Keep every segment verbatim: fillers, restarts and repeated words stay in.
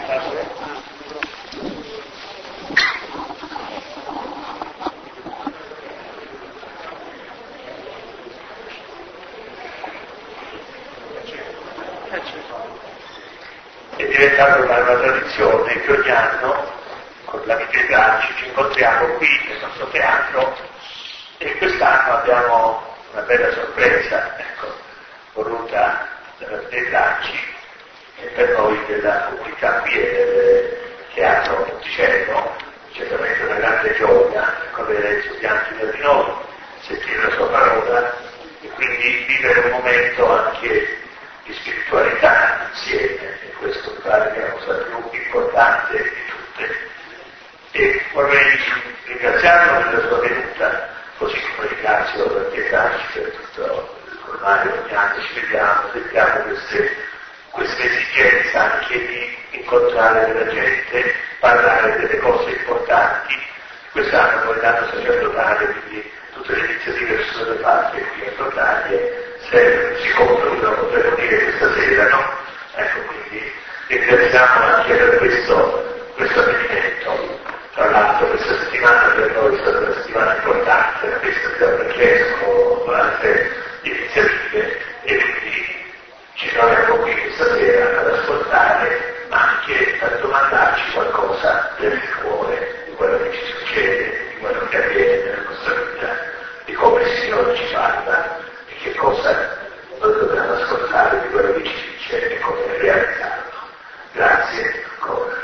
È diventata una, una tradizione che ogni anno con l'amico dei Franci ci incontriamo qui nel nostro teatro e quest'anno abbiamo una bella sorpresa, ecco, voluta dall'amico dei Franci e per noi della comunità qui e del teatro Monticello, certamente una grande gioia, ecco, avere estudianti di noi, sentire la sua parola e quindi vivere un momento anche di spiritualità insieme, e questo mi pare che è la cosa più importante di tutte. E vorrei ringraziarlo della sua venuta, così come ringrazio la Pietracci per tutto, ormai ogni anno ci vediamo, sentiamo queste, questa esigenza anche di incontrare della gente, parlare delle cose importanti. Quest'anno poi l'anno sacerdotale, quindi tutte le iniziative che sono state fatte qui a Frontaglie se si concludono, potremmo dire, questa sera, no? Ecco, quindi ringraziamo anche per questo, questo avvenimento. Tra l'altro questa settimana per noi è stata una settimana importante, la festa di San Francesco, altre iniziative, e quindi ci troviamo qui questa sera ad ascoltare, ma anche a domandarci qualcosa del cuore, di quello che ci succede, di quello che avviene nella nostra vita, di come il Signore ci parla, di che cosa noi dobbiamo ascoltare di quello che ci dice e come realizzarlo. Grazie ancora.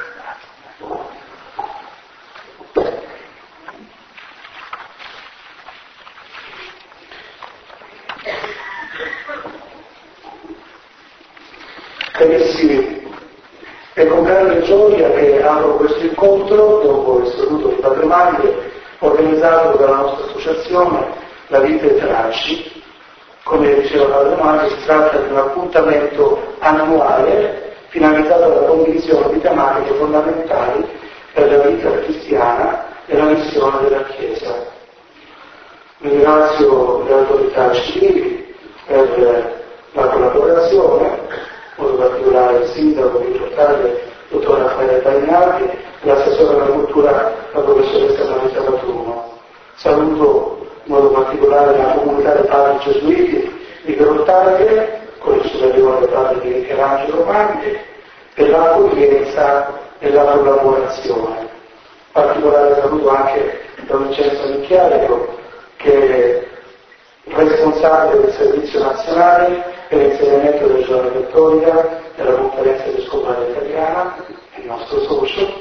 Carissimi, è con grande gioia che apro questo incontro dopo il saluto di Padre Maglie organizzato dalla nostra associazione La Vita e Tracci. Come diceva Padre Maglie, si tratta di un appuntamento annuale finalizzato alla condivisione di tematiche fondamentali per la vita cristiana e la missione della Chiesa. Ringrazio le autorità civili per la collaborazione, in modo particolare il sindaco di Frontaglie, dottor Raffaele Bagnardi, e l'assessore alla cultura, la professoressa Marisa Patruno. Saluto in modo particolare la comunità dei padri gesuiti di Grottaglie, con il superiore padre di Michelangelo Magni, per l'accoglienza e la collaborazione. Particolare saluto anche Don Vincenzo Micchiarico, che è responsabile del servizio nazionale per l'insegnamento della giovane cattolica della conferenza episcopale italiana, il nostro socio.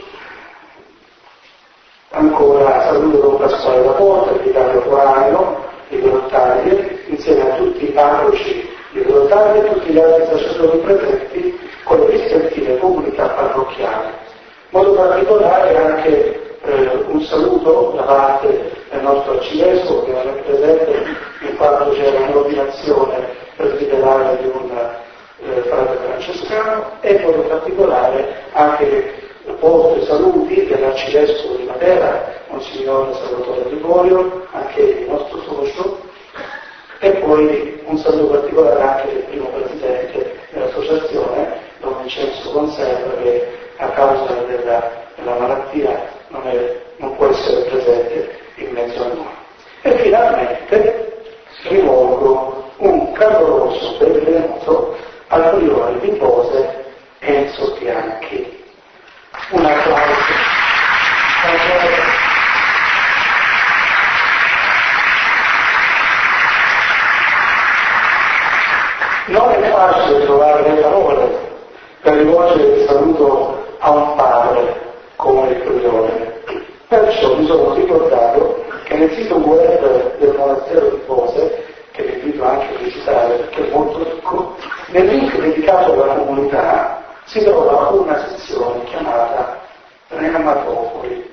Ancora saluto Don Pasquale Laporta, il vicario foraneo di Grottaglie, insieme a tutti i parroci di Grottaglie e tutti gli altri sacerdoti presenti con le rispettive comunità parrocchiali. In modo particolare anche eh, un saluto da parte del nostro arcivescovo, che non è presente in quanto c'era un'ordinazione presbiterale di un eh, frate francescano, e in modo particolare anche oltre saluti dell'arcivescovo di Matera, Monsignor Salvatore Liborio, anche il nostro socio, e poi un saluto particolare anche del primo presidente dell'associazione, Don Vincenzo Conserva, che a causa della, della malattia non, è, non può essere presente in mezzo a noi. E finalmente rivolgo un caloroso benvenuto al priore di Pose, Enzo Bianchi. Un applauso. Non è facile trovare le parole per rivolgere il saluto a un padre come il priore. Perciò mi sono ricordato che nel sito web del monastero di Pose, che vi invito anche a visitare perché è molto ricco, nel link dedicato alla comunità si trova una sezione chiamata Pneumatopoli.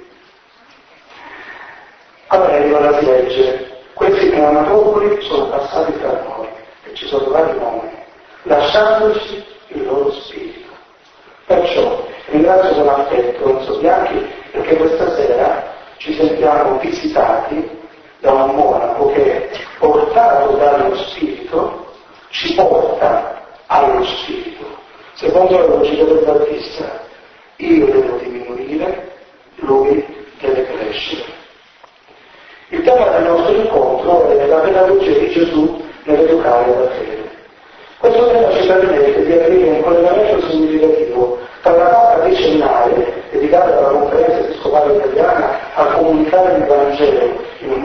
A breve si legge: questi pneumatopoli sono passati tra noi, e ci sono vari nomi, lasciandoci il loro spirito. Perciò ringrazio con affetto Enzo Bianchi, perché questa sera ci sentiamo visitati da un monaco che, portato dallo spirito, ci porta allo spirito. Secondo la logica del Battista,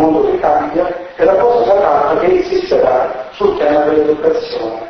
mondo che cambia, e l'Apostolo San che insisterà sul tema dell'educazione.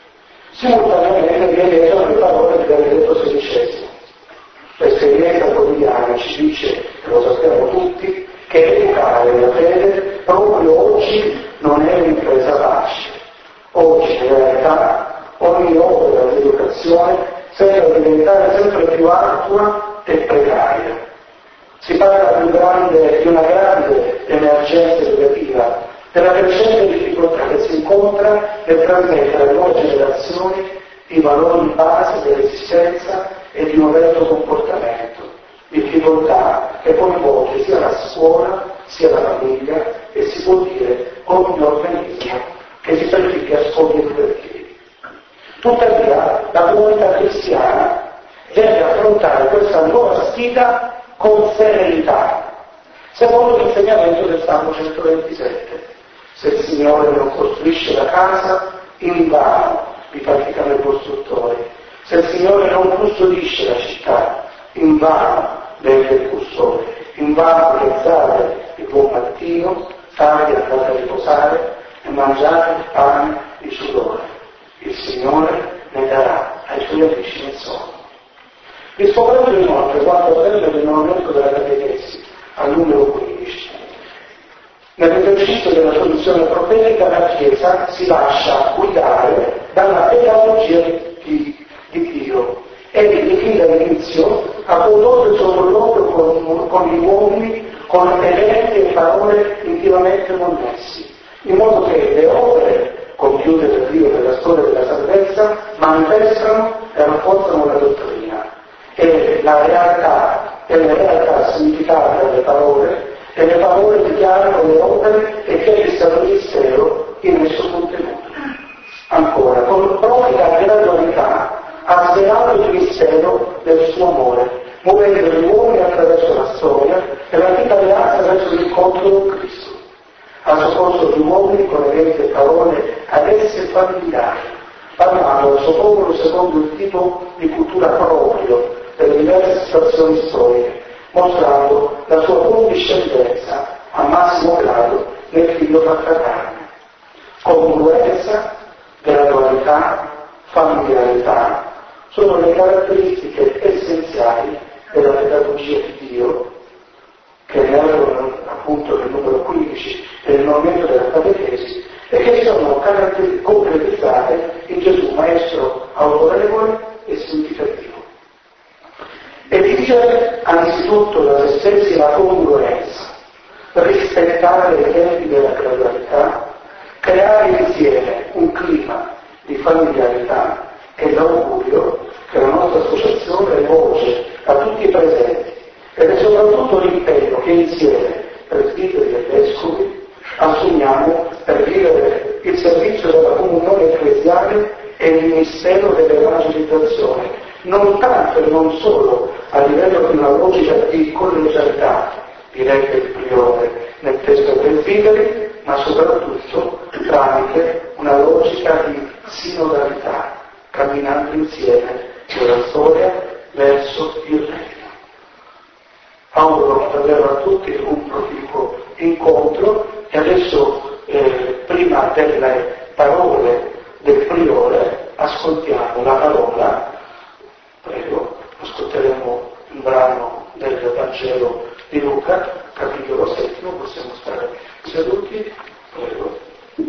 Simultaneamente rielevono le parole di Benedetto sedicesimo. L'esperienza quotidiana ci dice, e lo sappiamo tutti, che educare la fede proprio oggi non è un'impresa facile. Oggi in realtà ogni opera di educazione sembra diventare sempre più ardua e precaria. Si parla di, grande, di una grande emergenza educativa, della crescente difficoltà che si incontra nel trasmettere alle nuove generazioni i valori base dell'esistenza e di un retto comportamento, difficoltà che coinvolge sia la scuola sia la famiglia e si può dire ogni organismo che si prefigge a scopi educativi. Tuttavia la comunità cristiana deve affrontare questa nuova sfida con serenità, secondo l'insegnamento del Salmo centoventisette. Se il Signore non costruisce la casa, invano vi praticano i costruttori. Se il Signore non custodisce la città, invano vende il custode. Invano pensate il buon mattino, tardi andate a riposare e mangiate il pane di sudore. Il Signore ne darà ai suoi amici nel sonno. Riscoprendo inoltre quanto avvenne nel rinnovamento della catechesi al numero quindici. Nell'esercizio della sua missione profetica la Chiesa si lascia guidare dalla pedagogia di, di Dio e di fin dall'inizio ha condotto il suo colloquio con, con gli uomini con elementi e parole intimamente connessi, in modo che le opere compiute da Dio nella storia della salvezza manifestano e rafforzano la dottrina e la realtà e le realtà significate delle parole e le parole dichiarano le opere e che è stato il mistero in esso contenuto. Ancora, con propria gradualità ha svelato il mistero del suo amore, muovendo gli uomini attraverso la storia e l'antica alleanza verso l'incontro con Cristo. Ha soccorso gli uomini con eventi e parole ad esse familiari, parlando al suo popolo secondo il tipo di cultura proprio delle diverse situazioni storiche, mostrando la sua condiscendenza a massimo grado nel figlio fatta carne. Congruenza, gradualità, familiarità sono le caratteristiche essenziali della pedagogia di Dio che emergono appunto nel numero quindici del rinnovamento della catechesi e che sono concretizzate in Gesù Maestro autorevole e significativo. E dice anzitutto da se stessi la congruenza, rispettare i tempi della gradualità, creare insieme un clima di familiarità e l'augurio che la nostra associazione rivolge a tutti i presenti ed è soprattutto l'impegno che insieme, presbiteri e vescovi, assumiamo per vivere il servizio della comunione ecclesiale e il ministero dell'evangelizzazione, non tanto e non solo a livello di una logica di collegialità, direbbe il priore nel testo dei presbiteri, ma soprattutto tramite una logica di sinodalità, camminando insieme nella storia verso il regno. Auguro davvero a tutti un proficuo incontro e adesso eh, prima delle parole del priore ascoltiamo la parola, prego, ascolteremo un brano del Vangelo di Luca, capitolo settimo, possiamo stare seduti, prego.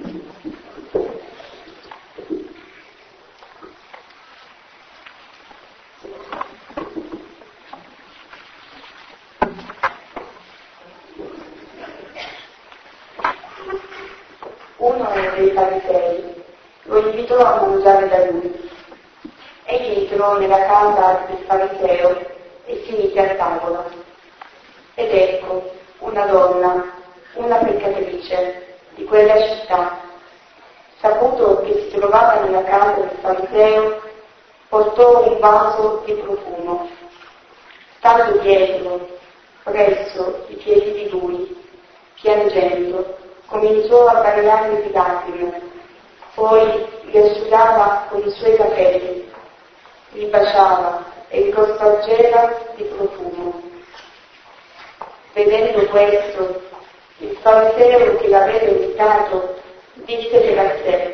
Uno dei farisei lo invitò a mangiare da lui. Egli entrò nella casa del fariseo e si mise a tavola. Ed ecco, una donna, una peccatrice di quella città, saputo che si trovava nella casa del fariseo, portò un vaso di profumo. Stando dietro, presso i piedi di lui, piangendo, cominciò a bagnarli di lacrime, poi li asciugava con i suoi capelli, li baciava e li cospargeva di profumo. Vedendo questo, Il fariseo che l'aveva invitato disse per sé: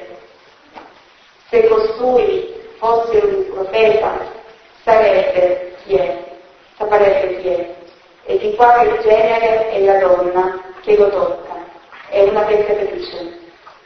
se costui fosse un profeta, sarebbe chi è, saprebbe chi è, e di quale genere è la donna che lo tocca, è una peccatrice.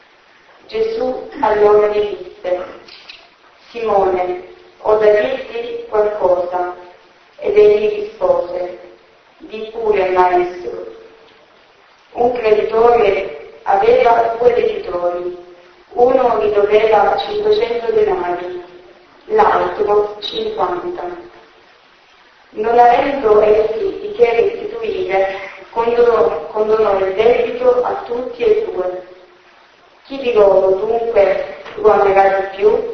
Gesù allora gli disse: Simone, ho da dirti qualcosa. Ed egli rispose: di pure, maestro. Un creditore aveva due debitori, uno gli doveva cinquecento denari, l'altro cinquanta. Non avendo essi di che restituire, condonò, condonò il debito a tutti e due. Chi di loro dunque lo amerà di più?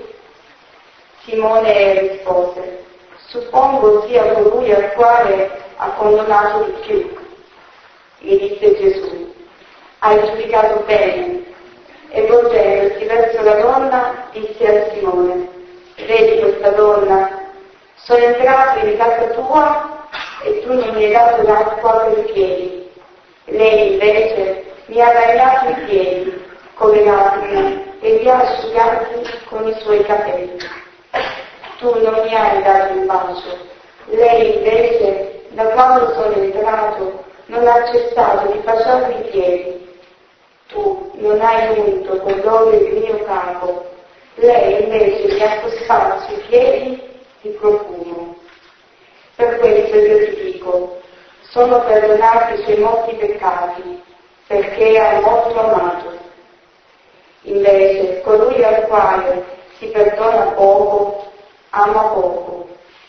Simone rispose: suppongo sia colui al quale ha condonato di più. Gli disse Gesù: hai giudicato bene. E volgendosi verso la donna disse a Simone: vedi questa donna? Sono entrato in casa tua e tu non mi hai dato l'acqua per i piedi. Lei invece mi ha bagnato i piedi con le lacrime e li ha asciugati con i suoi capelli. Tu non mi hai dato il bacio. Lei invece, da quando sono entrato, non ha cessato di baciarmi i piedi. Tu non hai unto con l'olio il mio capo. Lei invece mi ha cosparso i piedi di profumo. Per questo io ti dico, sono perdonati i suoi molti peccati, perché ha molto amato. Invece, colui al quale si perdona poco, ama poco.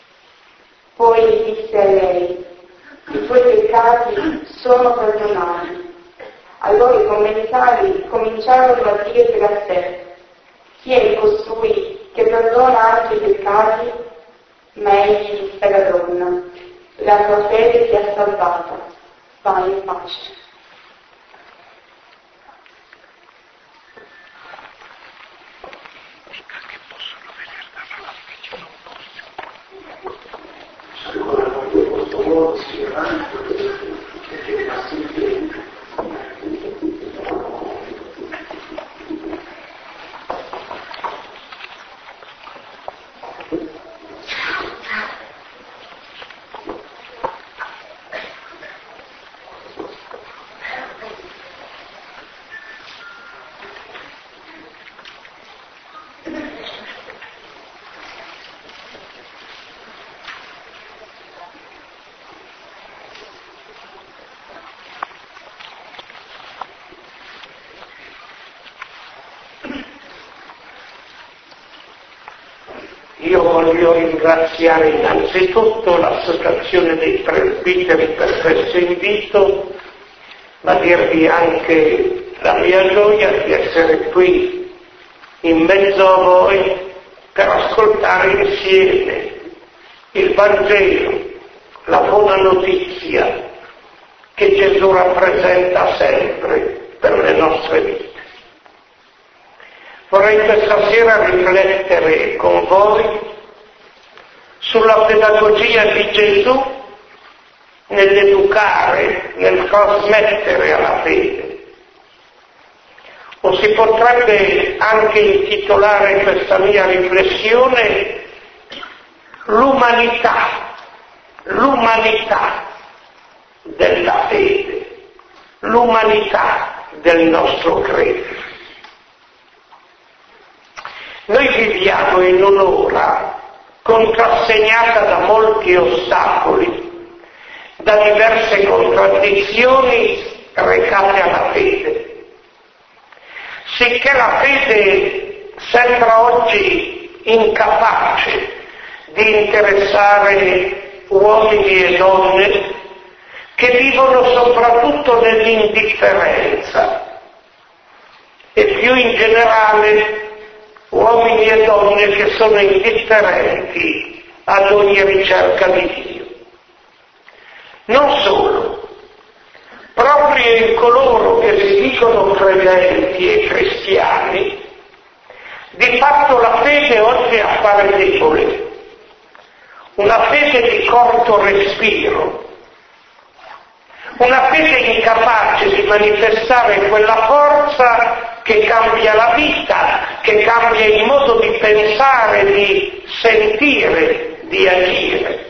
Poi disse a lei: i tuoi peccati sono perdonati. Allora i commensali cominciarono a dire tra sé: chi è costui che perdona anche i peccati? Ma egli disse alla donna: la tua fede ti ha salvata, vai in pace. Io voglio ringraziare innanzitutto l'Associazione dei Presbiteri per questo invito, ma dirvi anche la mia gioia di essere qui in mezzo a voi per ascoltare insieme il Vangelo, la buona notizia che Gesù rappresenta sempre per le nostre vite. Vorrei questa sera riflettere con voi sulla pedagogia di Gesù nell'educare, nel trasmettere alla fede. O si potrebbe anche intitolare questa mia riflessione l'umanità, l'umanità della fede, l'umanità del nostro credere. Noi viviamo in un'ora contrassegnata da molti ostacoli, da diverse contraddizioni recate alla fede. Sicché la fede sembra oggi incapace di interessare uomini e donne che vivono soprattutto nell'indifferenza e più in generale uomini e donne che sono indifferenti ad ogni ricerca di Dio. Non solo, proprio in coloro che si dicono credenti e cristiani, di fatto la fede oggi appare debole, una fede di corto respiro, una fede incapace di manifestare quella forza che cambia la vita, che cambia il modo di pensare, di sentire, di agire.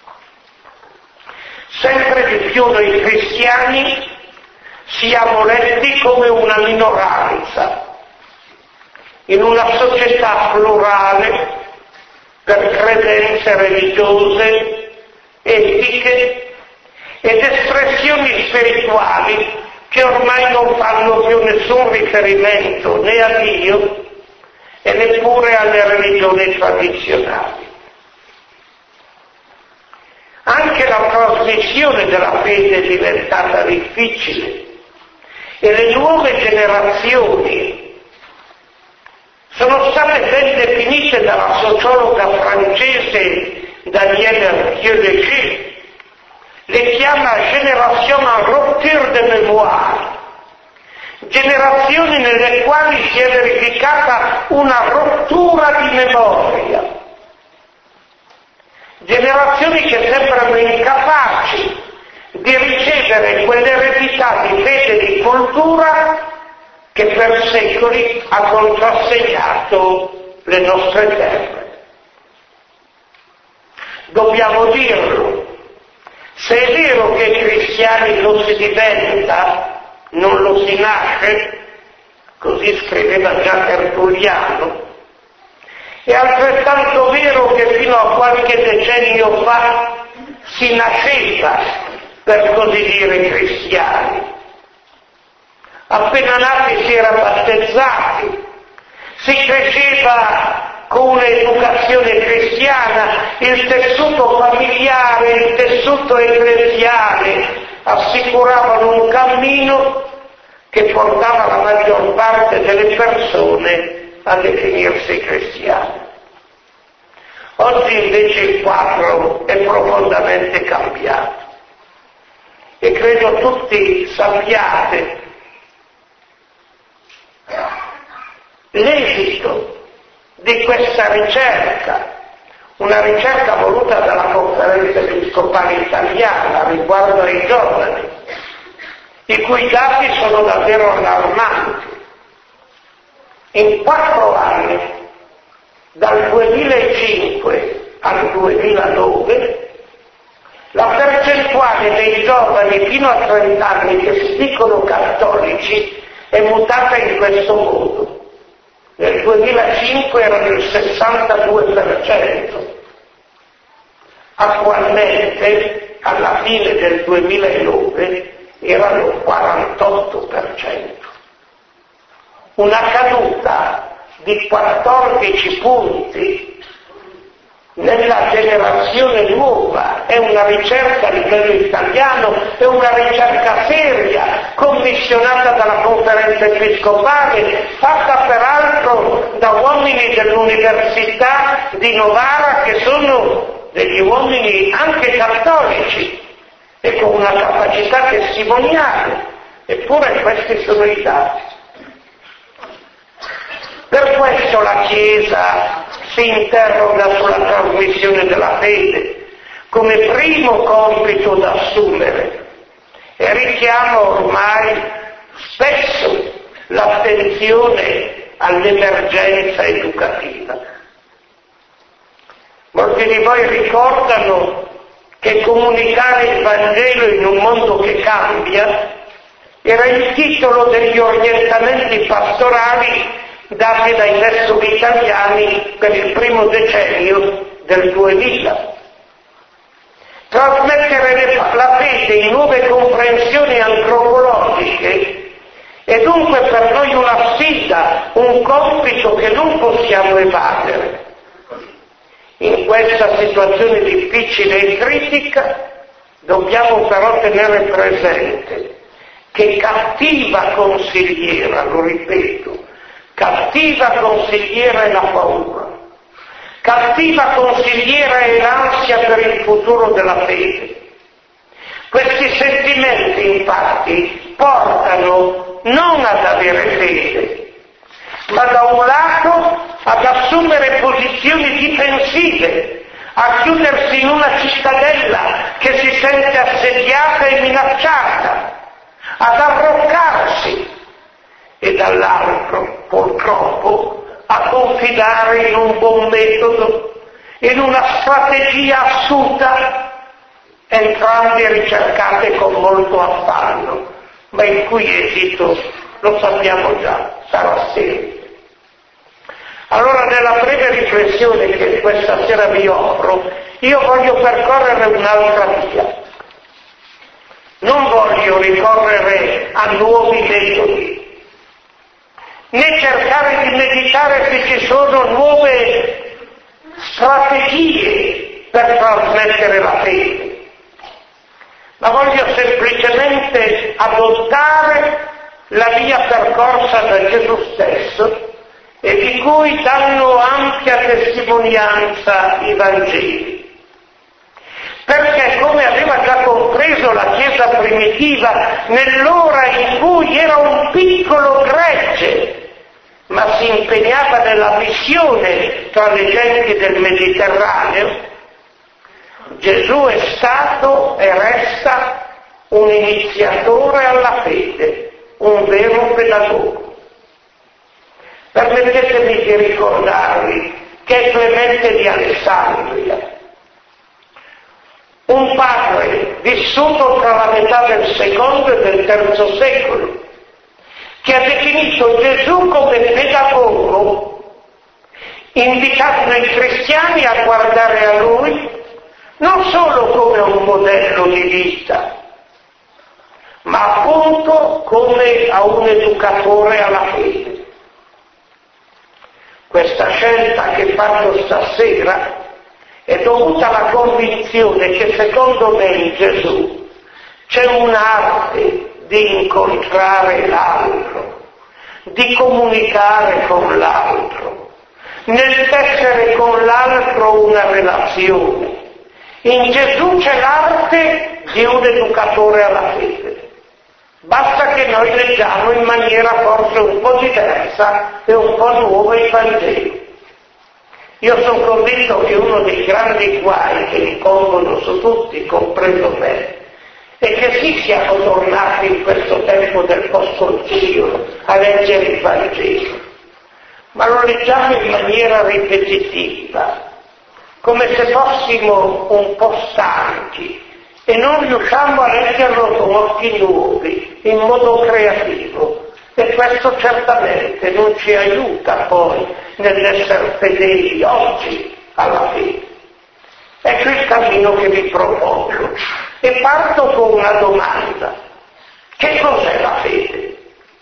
Sempre di più noi cristiani siamo letti come una minoranza in una società plurale per credenze religiose, etiche ed espressioni spirituali che ormai non fanno più nessun riferimento né a Dio e neppure alle religioni tradizionali. Anche la trasmissione della fede è diventata difficile e le nuove generazioni sono state ben definite dalla sociologa francese Danielle Thieu-Léger. Le chiama génération en rupture de mémoire, generazioni nelle quali si è verificata una rottura di memoria, generazioni che sembrano incapaci di ricevere quell'eredità di fede e di cultura che per secoli ha contrassegnato le nostre terre. Dobbiamo dirlo. Se è vero che cristiani lo si diventa, non lo si nasce, così scriveva già Tertulliano, è altrettanto vero che fino a qualche decennio fa si nasceva, per così dire, cristiani. Appena nati si era battezzati, si cresceva con un'educazione cristiana, il tessuto familiare, il tessuto ecclesiale assicuravano un cammino che portava la maggior parte delle persone a definirsi cristiane. Oggi invece il quadro è profondamente cambiato e credo tutti sappiate l'esito di questa ricerca, una ricerca voluta dalla Conferenza Episcopale Italiana riguardo ai giovani, i cui dati sono davvero allarmanti. In quattro anni, dal duemilacinque al duemilanove, la percentuale dei giovani fino a trenta anni che si dicono cattolici è mutata in questo modo. Nel duemilacinque era del sessantadue per cento, attualmente alla fine del duemilanove erano il quarantotto per cento. Una caduta di quattordici punti nella generazione nuova, è una ricerca a livello italiano, è una ricerca seria, commissionata dalla Conferenza Episcopale, fatta peraltro da uomini dell'Università di Novara che sono degli uomini anche cattolici e con una capacità testimoniale, eppure questi sono i dati. Per questo la Chiesa si interroga sulla trasmissione della fede come primo compito da assumere e richiama ormai spesso l'attenzione all'emergenza educativa. Molti di voi ricordano che comunicare il Vangelo in un mondo che cambia era il titolo degli orientamenti pastorali dati dai vescovi italiani per il primo decennio del duemila. Trasmettere la fede in nuove comprensioni antropologiche è dunque per noi una sfida, un compito che non possiamo evadere. In questa situazione difficile e critica dobbiamo però tenere presente che cattiva consigliera, lo ripeto, cattiva consigliera è la paura, cattiva consigliera è l'ansia per il futuro della fede. Questi sentimenti infatti portano non ad avere fede, ma da un lato ad assumere posizioni difensive, a chiudersi in una cittadella che si sente assediata e minacciata, ad arroccarsi, e dall'altro, purtroppo, a confidare in un buon metodo, in una strategia astuta, entrambe ricercate con molto affanno, ma il cui esito, lo sappiamo già, sarà semplice. Allora, nella breve riflessione che questa sera vi offro, io voglio percorrere un'altra via. Non voglio ricorrere a nuovi metodi, né cercare di meditare se ci sono nuove strategie per trasmettere la fede, ma voglio semplicemente adottare la via percorsa da Gesù stesso e di cui danno ampia testimonianza i Vangeli. Perché, come aveva già compreso la Chiesa primitiva, nell'ora in cui era un piccolo gregge, ma si impegnava nella missione tra le genti del Mediterraneo, Gesù è stato e resta un iniziatore alla fede, un vero pedagogo. Permettetemi di ricordarvi che è Clemente di Alessandria, un padre vissuto tra la metà del secondo e del terzo secolo, che ha definito Gesù come pedagogo, invitando i cristiani a guardare a lui non solo come un modello di vita, ma appunto come a un educatore alla fede. Questa scelta che faccio stasera è dovuta alla convinzione che secondo me in Gesù c'è un'arte di incontrare l'altro, di comunicare con l'altro, nel tessere con l'altro una relazione. In Gesù c'è l'arte di un educatore alla fede. Basta che noi leggiamo in maniera forse un po' diversa e un po' nuova il Vangelo. Io sono convinto che uno dei grandi guai che incombono su tutti, compreso me, è che sì, siamo tornati in questo tempo del post-concilio a leggere il Vangelo, ma lo leggiamo in maniera ripetitiva, come se fossimo un po' stanchi e non riusciamo a leggerlo con occhi nuovi, in modo creativo. E questo certamente non ci aiuta poi nell'essere fedeli oggi alla fede. Ecco il cammino che vi propongo. E parto con una domanda. Che cos'è la fede?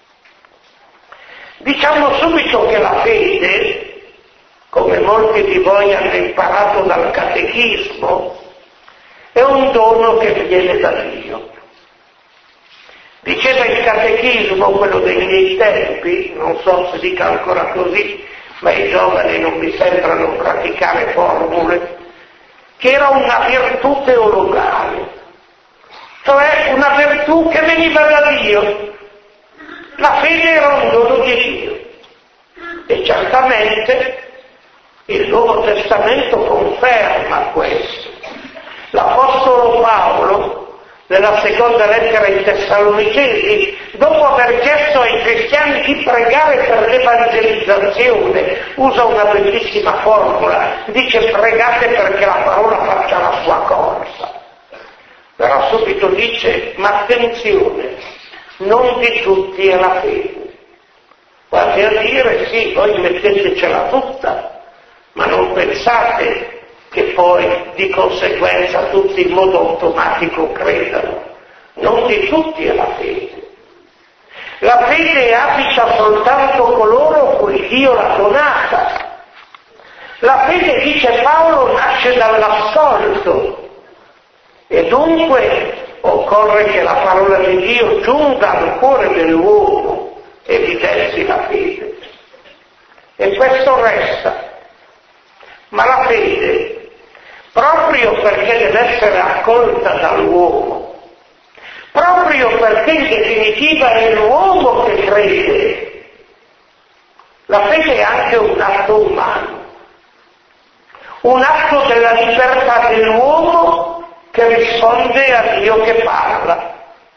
Diciamo subito che la fede, come molti di voi hanno imparato dal catechismo, è un dono che viene da Dio. Diceva il catechismo, quello dei miei tempi, non so se dica ancora così, ma i giovani non mi sembrano praticare formule, che era una virtù teologale, cioè una virtù che veniva da Dio. La fede era un dono di Dio. E certamente il Nuovo Testamento conferma questo. L'Apostolo Paolo, nella seconda lettera ai Tessalonicesi, dopo aver chiesto ai cristiani di pregare per l'evangelizzazione, usa una bellissima formula, dice pregate perché la parola faccia la sua corsa. Però subito dice, ma attenzione, non di tutti è la fede. Quasi a dire, sì, voi mettetecela tutta, ma non pensate che poi di conseguenza tutti in modo automatico credano. Non di tutti è la fede. La fede abita soltanto coloro cui Dio l'ha donata. La fede, dice Paolo, nasce dall'ascolto e dunque occorre che la parola di Dio giunga al cuore dell'uomo e evidenzi la fede. E questo resta. Ma la fede, proprio perché deve essere accolta dall'uomo, proprio perché in definitiva è l'uomo che crede, la fede è anche un atto umano, un atto della libertà dell'uomo che risponde a Dio che parla.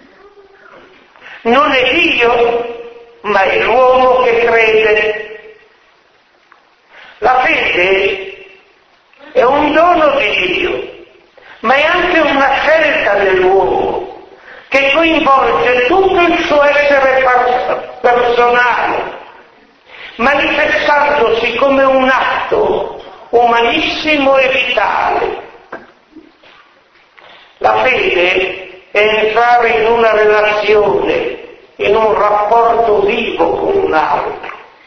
Non è Dio, ma è l'uomo che crede. La fede è un dono di Dio, ma è anche una scelta dell'uomo che coinvolge tutto il suo essere personale, manifestandosi come un atto umanissimo e vitale. La fede è entrare in una relazione, in un rapporto vivo con un altro.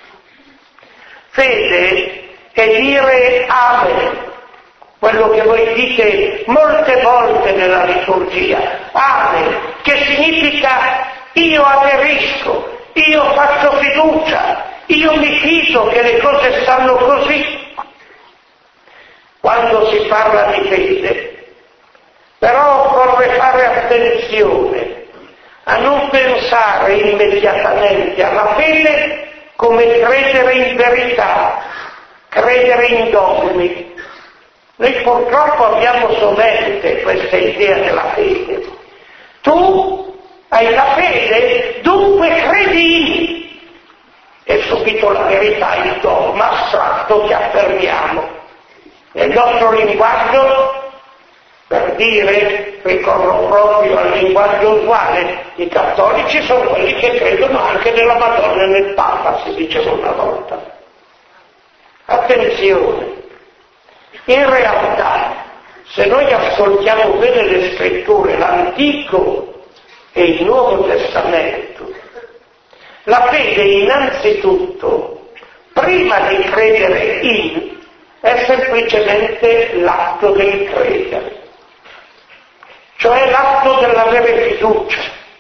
Fede è dire Amen, quello che voi dite molte volte nella liturgia, Amen, che significa io aderisco, io faccio fiducia, io mi fido che le cose stanno così. Quando si parla di fede, però occorre fare attenzione a non pensare immediatamente alla fede come credere in verità, credere in dogmi. Noi purtroppo abbiamo sovente questa idea della fede. Tu hai la fede, dunque credi. E subito la verità, il dogma astratto che affermiamo. Nel nostro linguaggio, per dire, ricorro proprio al linguaggio usuale, i cattolici sono quelli che credono anche nella Madonna e nel Papa, si diceva una volta. Attenzione, in realtà, se noi ascoltiamo bene le scritture, l'Antico e il Nuovo Testamento, la fede innanzitutto, prima di credere in, è semplicemente l'atto del credere. Cioè l'atto dell'avere fiducia.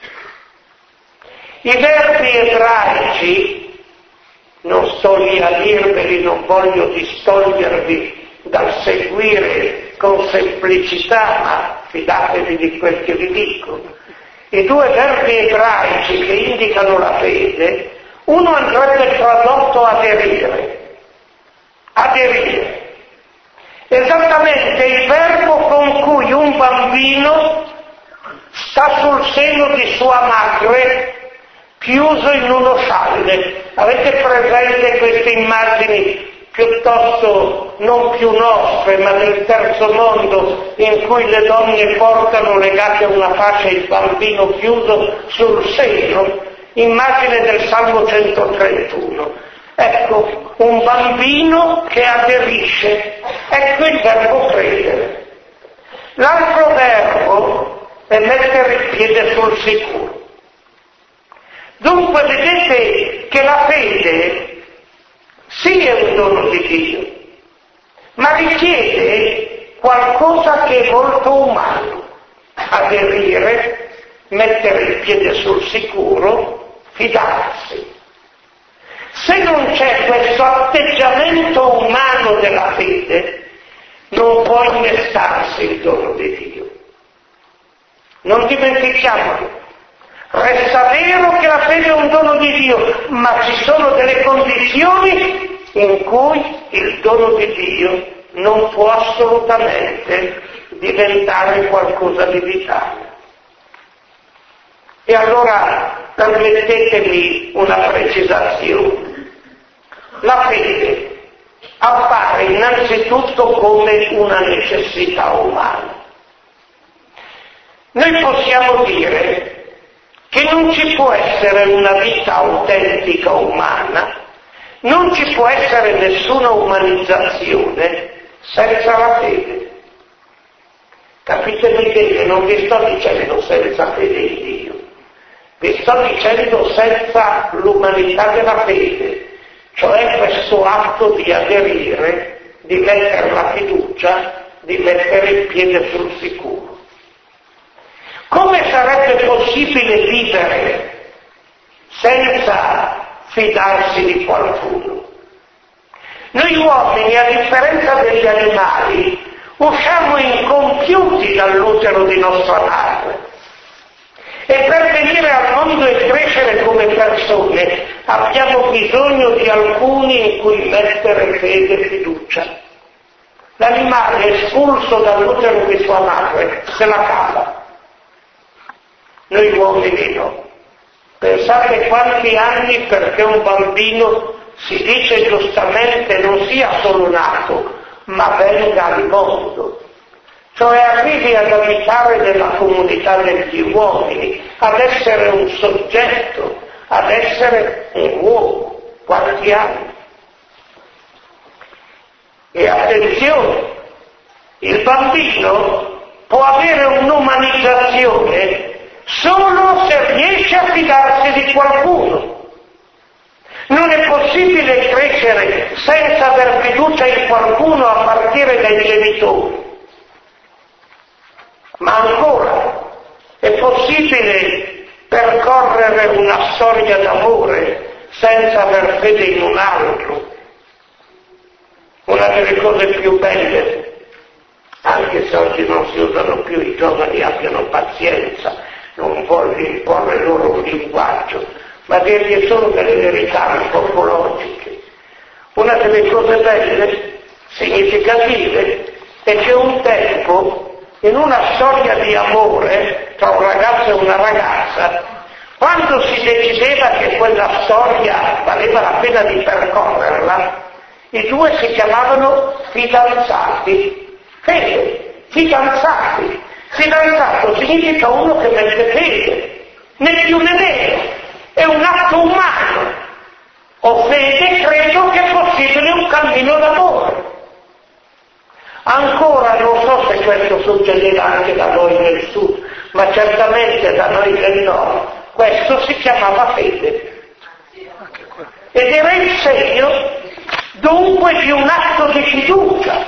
I verbi ebraici, non sto lì a dirveli, non voglio distogliervi dal seguire con semplicità, ma fidatevi di quel che vi dico. I due verbi ebraici che indicano la fede, uno andrebbe tradotto aderire. Aderire. Esattamente il verbo con cui un bambino sta sul seno di sua madre chiuso in uno scialle. Avete presente queste immagini piuttosto non più nostre, ma del terzo mondo, in cui le donne portano legate a una fascia il bambino chiuso sul seno? Immagine del Salmo centotrentuno. Ecco, un bambino che aderisce, ecco il verbo credere. L'altro verbo è mettere il piede sul sicuro. Dunque vedete che la fede sì è un dono di Dio, ma richiede qualcosa che è molto umano: aderire, mettere il piede sul sicuro, fidarsi. Se non c'è questo atteggiamento umano della fede, non può innestarsi il dono di Dio. Non dimentichiamolo. Resta vero che la fede è un dono di Dio, ma ci sono delle condizioni in cui il dono di Dio non può assolutamente diventare qualcosa di vitale. E allora permettetemi una precisazione. La fede appare innanzitutto come una necessità umana. Noi possiamo dire che non ci può essere una vita autentica umana, non ci può essere nessuna umanizzazione senza la fede. Capitemi bene, non vi sto dicendo senza fede in Dio, vi sto dicendo senza l'umanità della fede, cioè questo atto di aderire, di mettere la fiducia, di mettere il piede sul sicuro. Come sarebbe possibile vivere senza fidarsi di qualcuno? Noi uomini, a differenza degli animali, usciamo incompiuti dall'utero di nostra madre. E per venire al mondo e crescere come persone abbiamo bisogno di alcuni in cui mettere fede e fiducia. l'animale espulso dall'utero di sua madre se la cava. Noi uomini no. Pensate quanti anni perché un bambino, si dice giustamente, non sia solo nato, ma venga al mondo. Cioè arrivi ad abitare nella comunità degli uomini, ad essere un soggetto, ad essere un uomo. Quanti anni? E attenzione, il bambino può avere un'umanizzazione solo se riesce a fidarsi di qualcuno. Non è possibile crescere senza aver fiducia in qualcuno a partire dai genitori. Ma ancora, è possibile percorrere una storia d'amore senza aver fede in un altro. Una delle cose più belle, anche se oggi non si usano più, i giovani abbiano pazienza, non voglio imporre loro un linguaggio, ma dirgli solo delle verità antropologiche. Una delle cose belle, significative, è che un tempo, in una storia di amore tra un ragazzo e una ragazza, quando si decideva che quella storia valeva la pena di percorrerla, i due si chiamavano fidanzati. Fede, fidanzati. Fidanzato significa uno che mette fede, né più né meno. È un atto umano. Ho fede, credo che è possibile un cammino d'amore. Ancora non so se questo succederà anche da noi nel sud, ma certamente da noi del nord, questo si chiamava fede. Ed era il segno dunque di un atto di fiducia.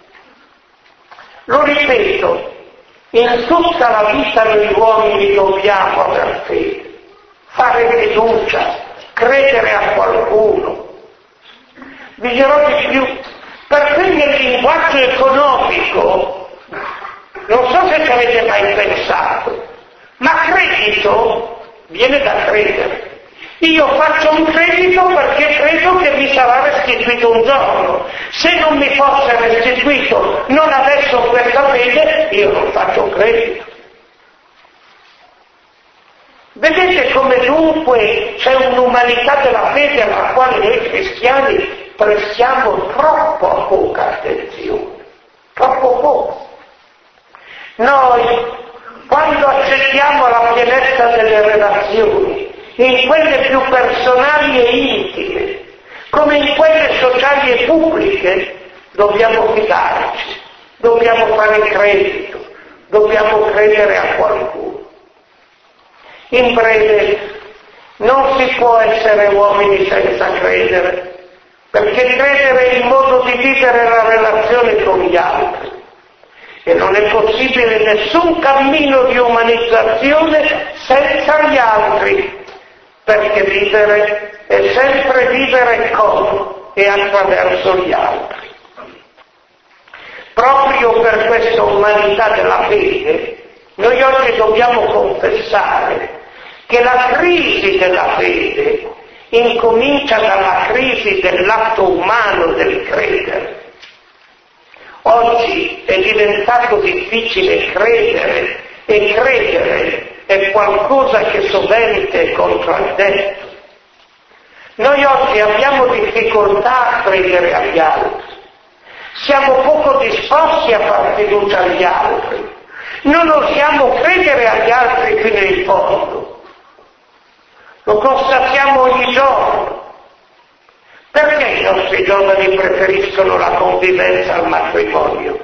Lo ripeto, in tutta la vita noi uomini dobbiamo aver fede, fare fiducia, credere a qualcuno. Vi dirò di più, perché nel linguaggio economico, non so se ci avete mai pensato, ma credito viene da credere. Io faccio un credito perché credo che mi sarà restituito un giorno. Se non mi fosse restituito, non avessi questa fede, io non faccio credito. Vedete come dunque c'è un'umanità della fede alla quale noi cristiani prestiamo troppo poca attenzione, troppo poco. Noi, quando accettiamo la pienezza delle relazioni, in quelle più personali e intime, come in quelle sociali e pubbliche, dobbiamo fidarci, dobbiamo fare credito, dobbiamo credere a qualcuno. In breve, non si può essere uomini senza credere, perché credere è il modo di vivere la relazione con gli altri. E non è possibile nessun cammino di umanizzazione senza gli altri, perché vivere è sempre vivere con e attraverso gli altri. Proprio per questa umanità della fede, noi oggi dobbiamo confessare che la crisi della fede incomincia dalla crisi dell'atto umano del credere. Oggi è diventato difficile credere e credere è qualcosa che sovente è contraddetto. Noi oggi abbiamo difficoltà a credere agli altri, siamo poco disposti a far fiducia agli altri, non osiamo credere agli altri fino in fondo. Lo constatiamo ogni giorno. Perché i nostri giovani preferiscono la convivenza al matrimonio?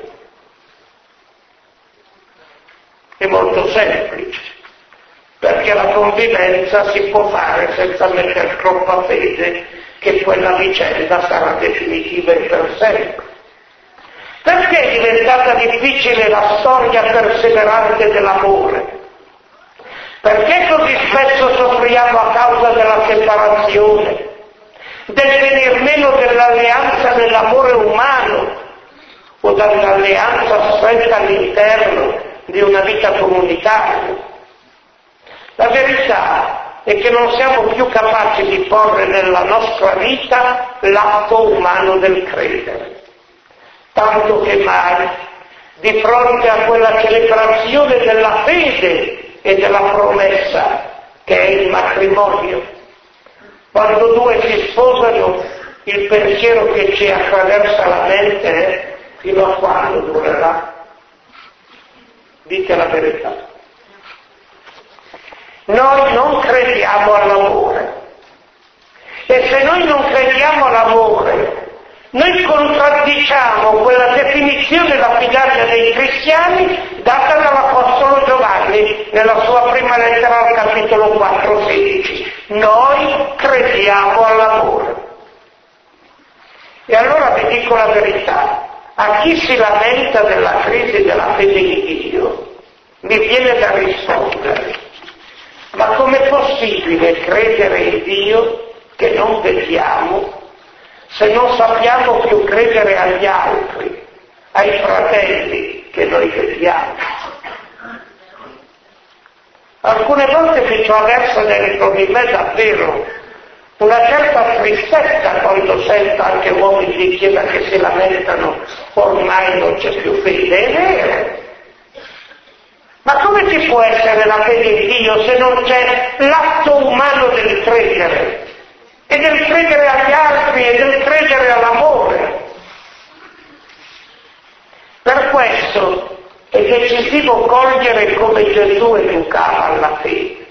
È molto semplice, perché la convivenza si può fare senza mettere troppa fede che quella vicenda sarà definitiva e per sempre. Perché è diventata difficile la storia perseverante dell'amore? Perché così spesso soffriamo a causa della separazione, del venir meno dell'alleanza nell'amore umano o dall'alleanza stretta all'interno di una vita comunitaria? La verità è che non siamo più capaci di porre nella nostra vita l'atto umano del credere. tanto che mai, di fronte a quella celebrazione della fede e della promessa che è il matrimonio. Quando due si sposano, il pensiero che ci attraversa la mente è: fino a quando durerà? Dite la verità. Noi non crediamo all'amore. E se noi non crediamo all'amore, noi contraddiciamo quella definizione lapidaria dei cristiani data dall'Apostolo Giovanni nella sua prima lettera al capitolo quattro, sedici. Noi crediamo all'amore. E allora vi dico la verità, a chi si lamenta della crisi della fede in Dio, mi viene da rispondere: ma com'è possibile credere in Dio che non vediamo, se non sappiamo più credere agli altri, ai fratelli che noi vediamo? Alcune volte mi attraversa dentro di me davvero una certa tristezza quando sento anche uomini di chiesa che si lamentano: ormai non c'è più fede. È vero. Ma come ci può essere la fede in Dio se non c'è l'atto umano del credere? E del credere agli altri e del credere all'amore. Per questo è decisivo cogliere come Gesù educava alla fede,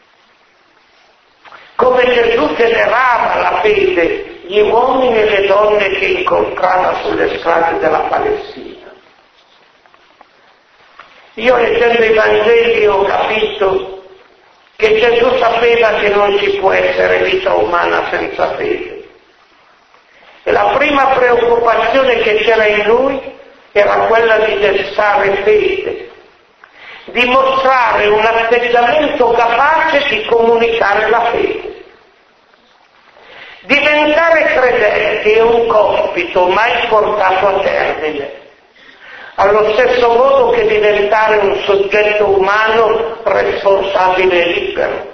come Gesù generava la fede gli uomini e le donne che incontrava sulle strade della Palestina. Io leggendo i Vangeli ho capito che Gesù sapeva che non ci può essere vita umana senza fede. E la prima preoccupazione che c'era in lui era quella di destare fede, di mostrare un atteggiamento capace di comunicare la fede. Diventare credenti è un compito mai portato a termine, allo stesso modo che diventare un soggetto umano responsabile e libero.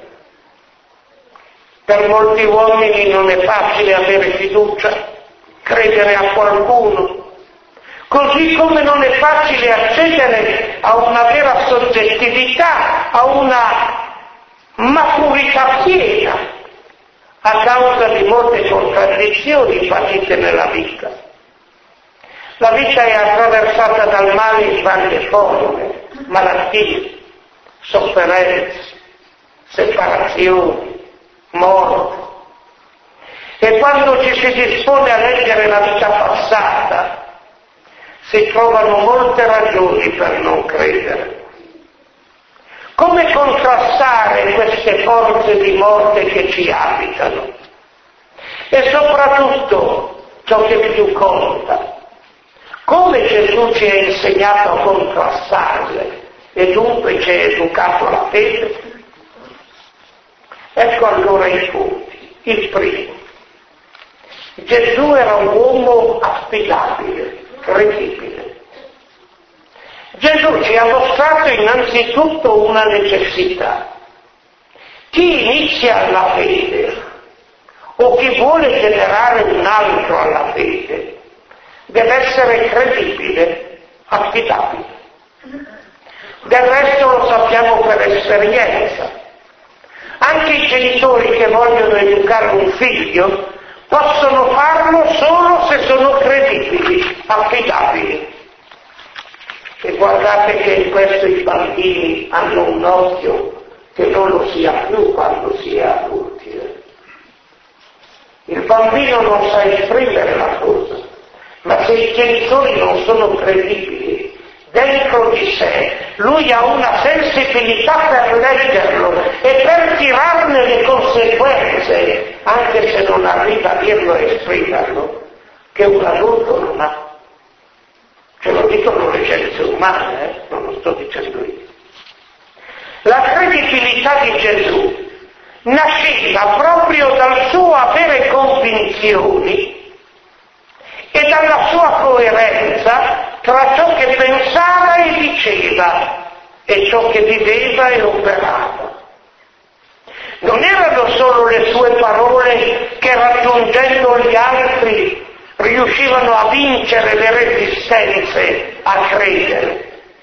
Per molti uomini non è facile avere fiducia, credere a qualcuno, così come non è facile accedere a una vera soggettività, a una maturità piena, a causa di molte contraddizioni patite nella vita. La vita è attraversata dal male in varie forme: malattie, sofferenze, separazioni, morte. E quando ci si dispone a leggere la vita passata, si trovano molte ragioni per non credere. Come contrastare queste forze di morte che ci abitano? E soprattutto, ciò che più conta, come Gesù ci ha insegnato a contrastarle e dunque ci ha educato alla fede? Ecco allora i punti. Il primo: Gesù era un uomo affidabile, credibile. Gesù ci ha mostrato innanzitutto una necessità. Chi inizia alla fede o chi vuole generare un altro alla fede deve essere credibile, affidabile. Del resto lo sappiamo per esperienza. Anche i genitori che vogliono educare un figlio possono farlo solo se sono credibili, affidabili. E guardate che in questo i bambini hanno un occhio che non lo sia più quando si è adulti. Il bambino non sa esprimere la cosa, ma se i genitori non sono credibili dentro di sé, lui ha una sensibilità per leggerlo e per tirarne le conseguenze, anche se non arriva a dirlo e esprimerlo, che un adulto non ha. Ce lo dicono le scienze umane, eh? Non lo sto dicendo io. La credibilità di Gesù nasceva proprio dal suo avere convinzioni e dalla sua coerenza tra ciò che pensava e diceva e ciò che viveva e operava. Non erano solo le sue parole che, raggiungendo gli altri, riuscivano a vincere le resistenze a credere.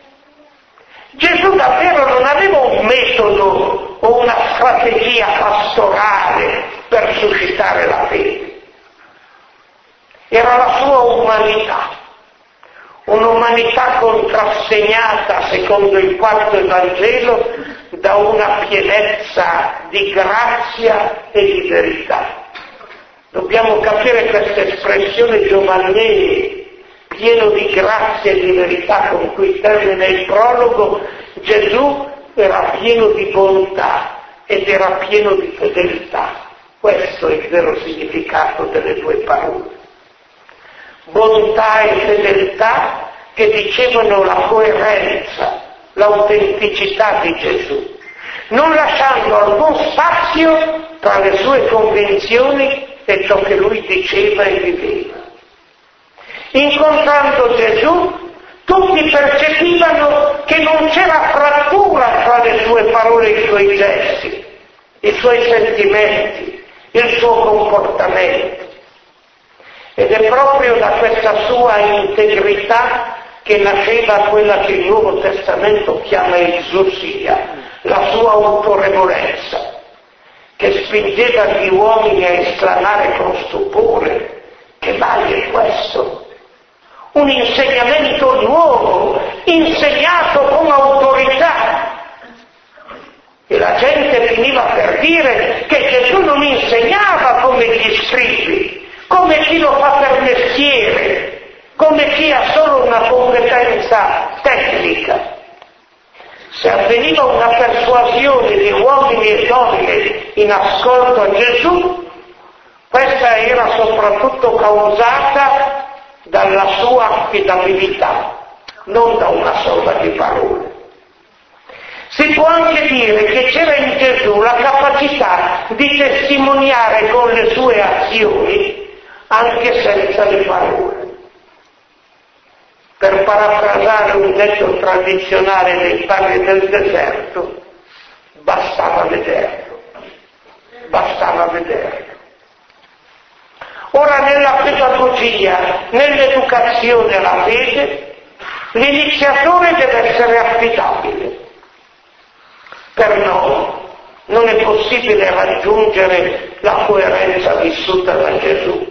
Gesù davvero non aveva un metodo o una strategia pastorale per suscitare la fede. Era la sua umanità, un'umanità contrassegnata, secondo il quarto Evangelo, da una pienezza di grazia e di verità. Dobbiamo capire questa espressione giovannile, pieno di grazia e di verità, con cui termina il prologo. Gesù era pieno di bontà ed era pieno di fedeltà. Questo è il vero significato delle due parole. Bontà e fedeltà che dicevano la coerenza, l'autenticità di Gesù, non lasciando alcun spazio tra le sue convinzioni e ciò che lui diceva e viveva. Incontrando Gesù, tutti percepivano che non c'era frattura tra le sue parole e i suoi gesti, i suoi sentimenti, il suo comportamento. Ed è proprio da questa sua integrità che nasceva quella che il Nuovo Testamento chiama exousia, la sua autorevolezza, che spingeva gli uomini a esclamare con stupore: che mai è questo? Un insegnamento nuovo, insegnato con autorità. E la gente finiva per dire che Gesù non insegnava come gli scribi, come chi lo fa per mestiere, come chi ha solo una competenza tecnica. Se avveniva una persuasione di uomini e donne in ascolto a Gesù, questa era soprattutto causata dalla sua affidabilità, non da una somma di parole. Si può anche dire che c'era in Gesù la capacità di testimoniare con le sue azioni anche senza le parole. Per parafrasare un detto tradizionale dei padri del deserto, bastava vederlo, bastava vederlo. Ora, nella pedagogia, nell'educazione alla fede, l'iniziatore deve essere affidabile. Per noi non è possibile raggiungere la coerenza vissuta da Gesù.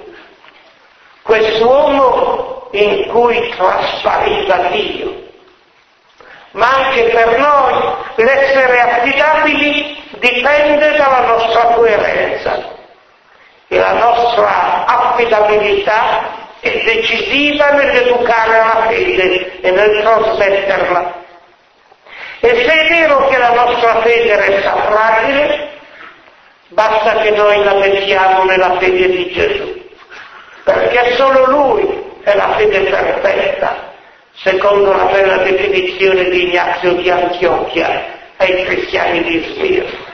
Quest'uomo in cui traspariva Dio. Ma anche per noi l'essere affidabili dipende dalla nostra coerenza. E la nostra affidabilità è decisiva nell'educare la fede e nel trasmetterla. E se è vero che la nostra fede resta fragile, basta che noi la mettiamo nella fede di Gesù, perché solo Lui è la fede perfetta, secondo la bella definizione di Ignazio di Antiochia ai cristiani di Smirna.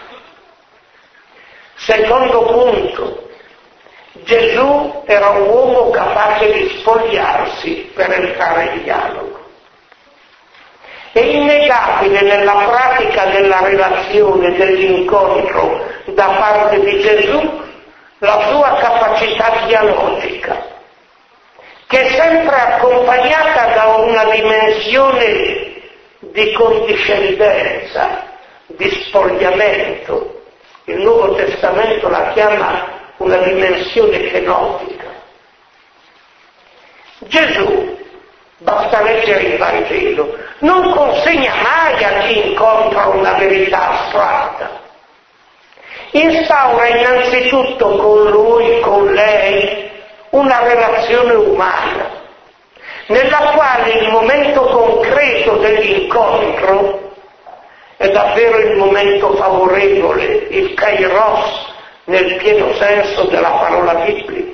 Secondo punto, Gesù era un uomo capace di spogliarsi per entrare in dialogo. È innegabile nella pratica della relazione, dell'incontro da parte di Gesù, la sua capacità dialogica, che è sempre accompagnata da una dimensione di condiscendenza, di spogliamento. Il Nuovo Testamento la chiama una dimensione kenotica. Gesù, basta leggere il Vangelo, non consegna mai a chi incontra una verità astratta. Instaura innanzitutto con lui, con lei, una relazione umana, nella quale il momento concreto dell'incontro è davvero il momento favorevole, il kairos, nel pieno senso della parola biblica.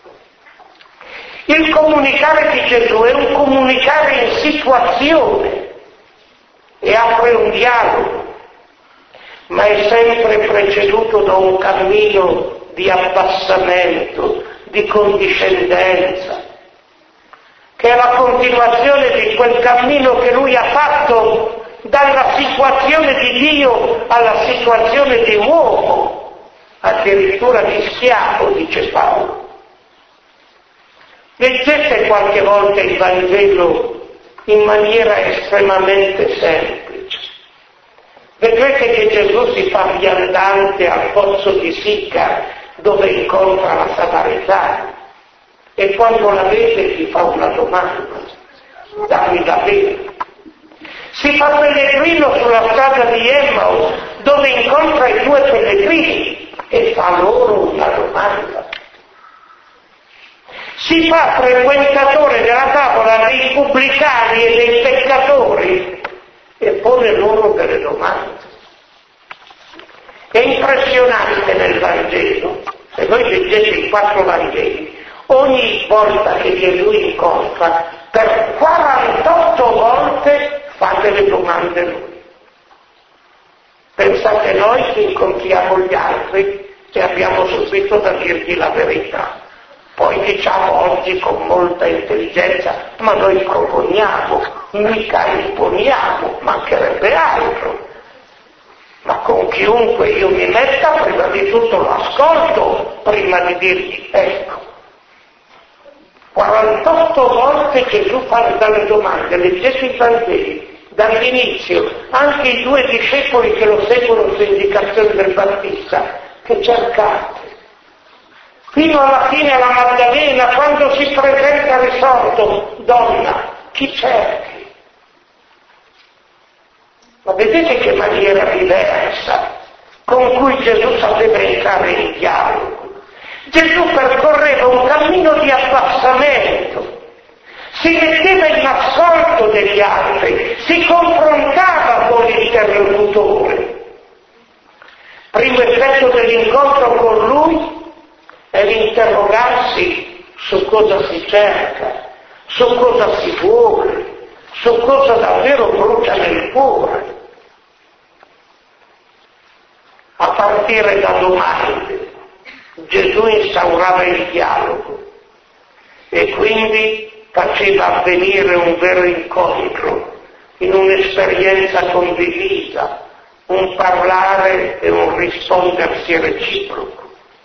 Il comunicare di Gesù è un comunicare in situazione e apre un dialogo, ma è sempre preceduto da un cammino di abbassamento, di condiscendenza, che è la continuazione di quel cammino che lui ha fatto dalla situazione di Dio alla situazione di uomo, addirittura di schiavo, dice Paolo. Leggete qualche volta il Vangelo in maniera estremamente semplice. Vedrete che Gesù si fa viandante al pozzo di Sicar, dove incontra la Samaritana, e quando la vede gli fa una domanda: dammi da bere. Si fa pellegrino sulla strada di Emmaus, dove incontra i due pellegrini e fa loro una domanda. Si fa frequentatore della tavola dei pubblicani e dei peccatori e pone loro delle domande. È impressionante nel Vangelo, se voi leggete i quattro Vangeli, ogni volta che Gesù incontra, per quarantotto volte fa delle domande a lui. Pensate noi che incontriamo gli altri e abbiamo subito da dirgli la verità. Poi diciamo oggi con molta intelligenza: ma noi proponiamo, mica imponiamo, mancherebbe altro. Ma con chiunque io mi metta, prima di tutto lo ascolto, prima di dirgli ecco. quarantotto volte Gesù fa delle domande, leggete i Vangeli, dall'inizio, anche i due discepoli che lo seguono su indicazione del Battista, che cercate. Fino alla fine alla Maddalena, quando si presenta risorto: donna, chi cerchi? Ma vedete che maniera diversa con cui Gesù sapeva entrare in dialogo. Gesù percorreva un cammino di abbassamento, si metteva in ascolto degli altri, si confrontava con l'interlocutore. Primo effetto dell'incontro con lui è l'interrogarsi su cosa si cerca, su cosa si vuole, su cosa davvero brucia nel cuore. A partire da domande, Gesù instaurava il dialogo e quindi faceva avvenire un vero incontro, in un'esperienza condivisa, un parlare e un rispondersi reciproco.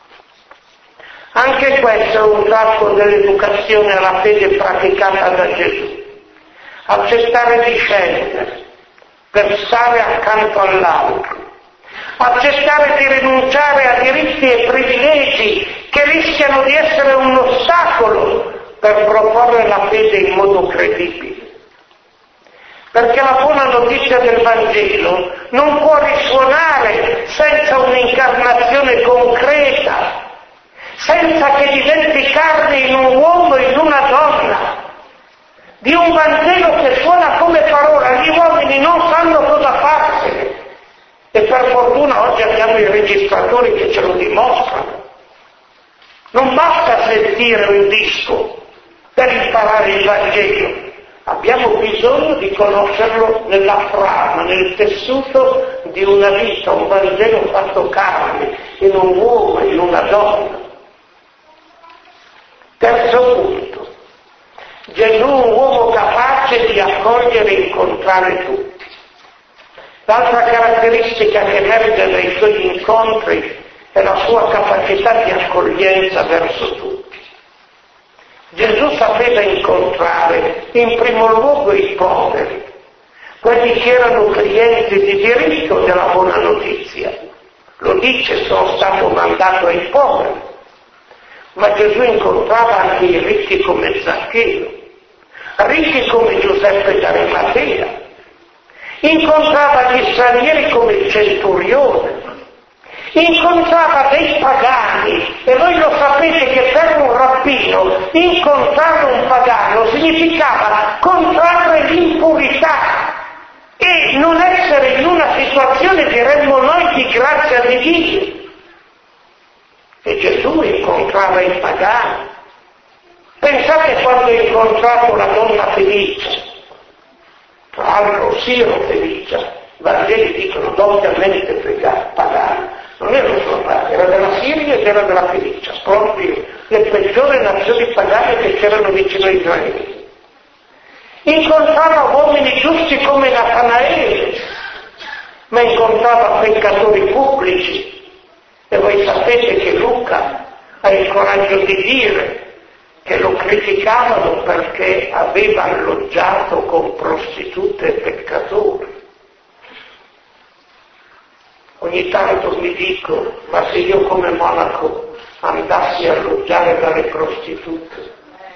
Anche questo è un tratto dell'educazione alla fede praticata da Gesù. Accettare di scendere per stare accanto all'altro, accettare di rinunciare a diritti e privilegi che rischiano di essere un ostacolo per proporre la fede in modo credibile. Perché la buona notizia del Vangelo non può risuonare senza un'incarnazione concreta, senza che diventi carne in un uomo e in una donna. Di un Vangelo che suona come parola, gli uomini non sanno cosa farsene. E per fortuna oggi abbiamo i registratori che ce lo dimostrano. Non basta sentire un disco per imparare il Vangelo. Abbiamo bisogno di conoscerlo nella trama, nel tessuto di una vita, un Vangelo fatto carne, in un uomo, in una donna. Terzo punto. Gesù un uomo capace di accogliere e incontrare tutti. L'altra caratteristica che emerge dai suoi incontri è la sua capacità di accoglienza verso tutti. Gesù sapeva incontrare in primo luogo i poveri, quelli che erano clienti di diritto della buona notizia. Lo dice: sono stato mandato ai poveri. Ma Gesù incontrava anche i ricchi come Zaccheo, ricchi come Giuseppe d'Arimatea, incontrava gli stranieri come il centurione, incontrava dei pagani, e voi lo sapete che per un rabbino incontrare un pagano significava contrarre l'impurità e non essere in una situazione, diremmo noi, di grazia di Dio. E Gesù incontrava i pagani. Pensate quando ha incontrato la donna Felice, tra l'altro Siro Felice, i Vangeli dicono doppiamente pagana, non era solo pagana, era della Siria ed era della Felice, proprio le peggiori nazioni pagane che c'erano vicino a Israele. Incontrava uomini giusti come Natanaele, ma incontrava peccatori pubblici. E voi sapete che Luca ha il coraggio di dire che lo criticavano perché aveva alloggiato con prostitute e peccatori. Ogni tanto mi dico, ma se io come monaco andassi a alloggiare dalle prostitute,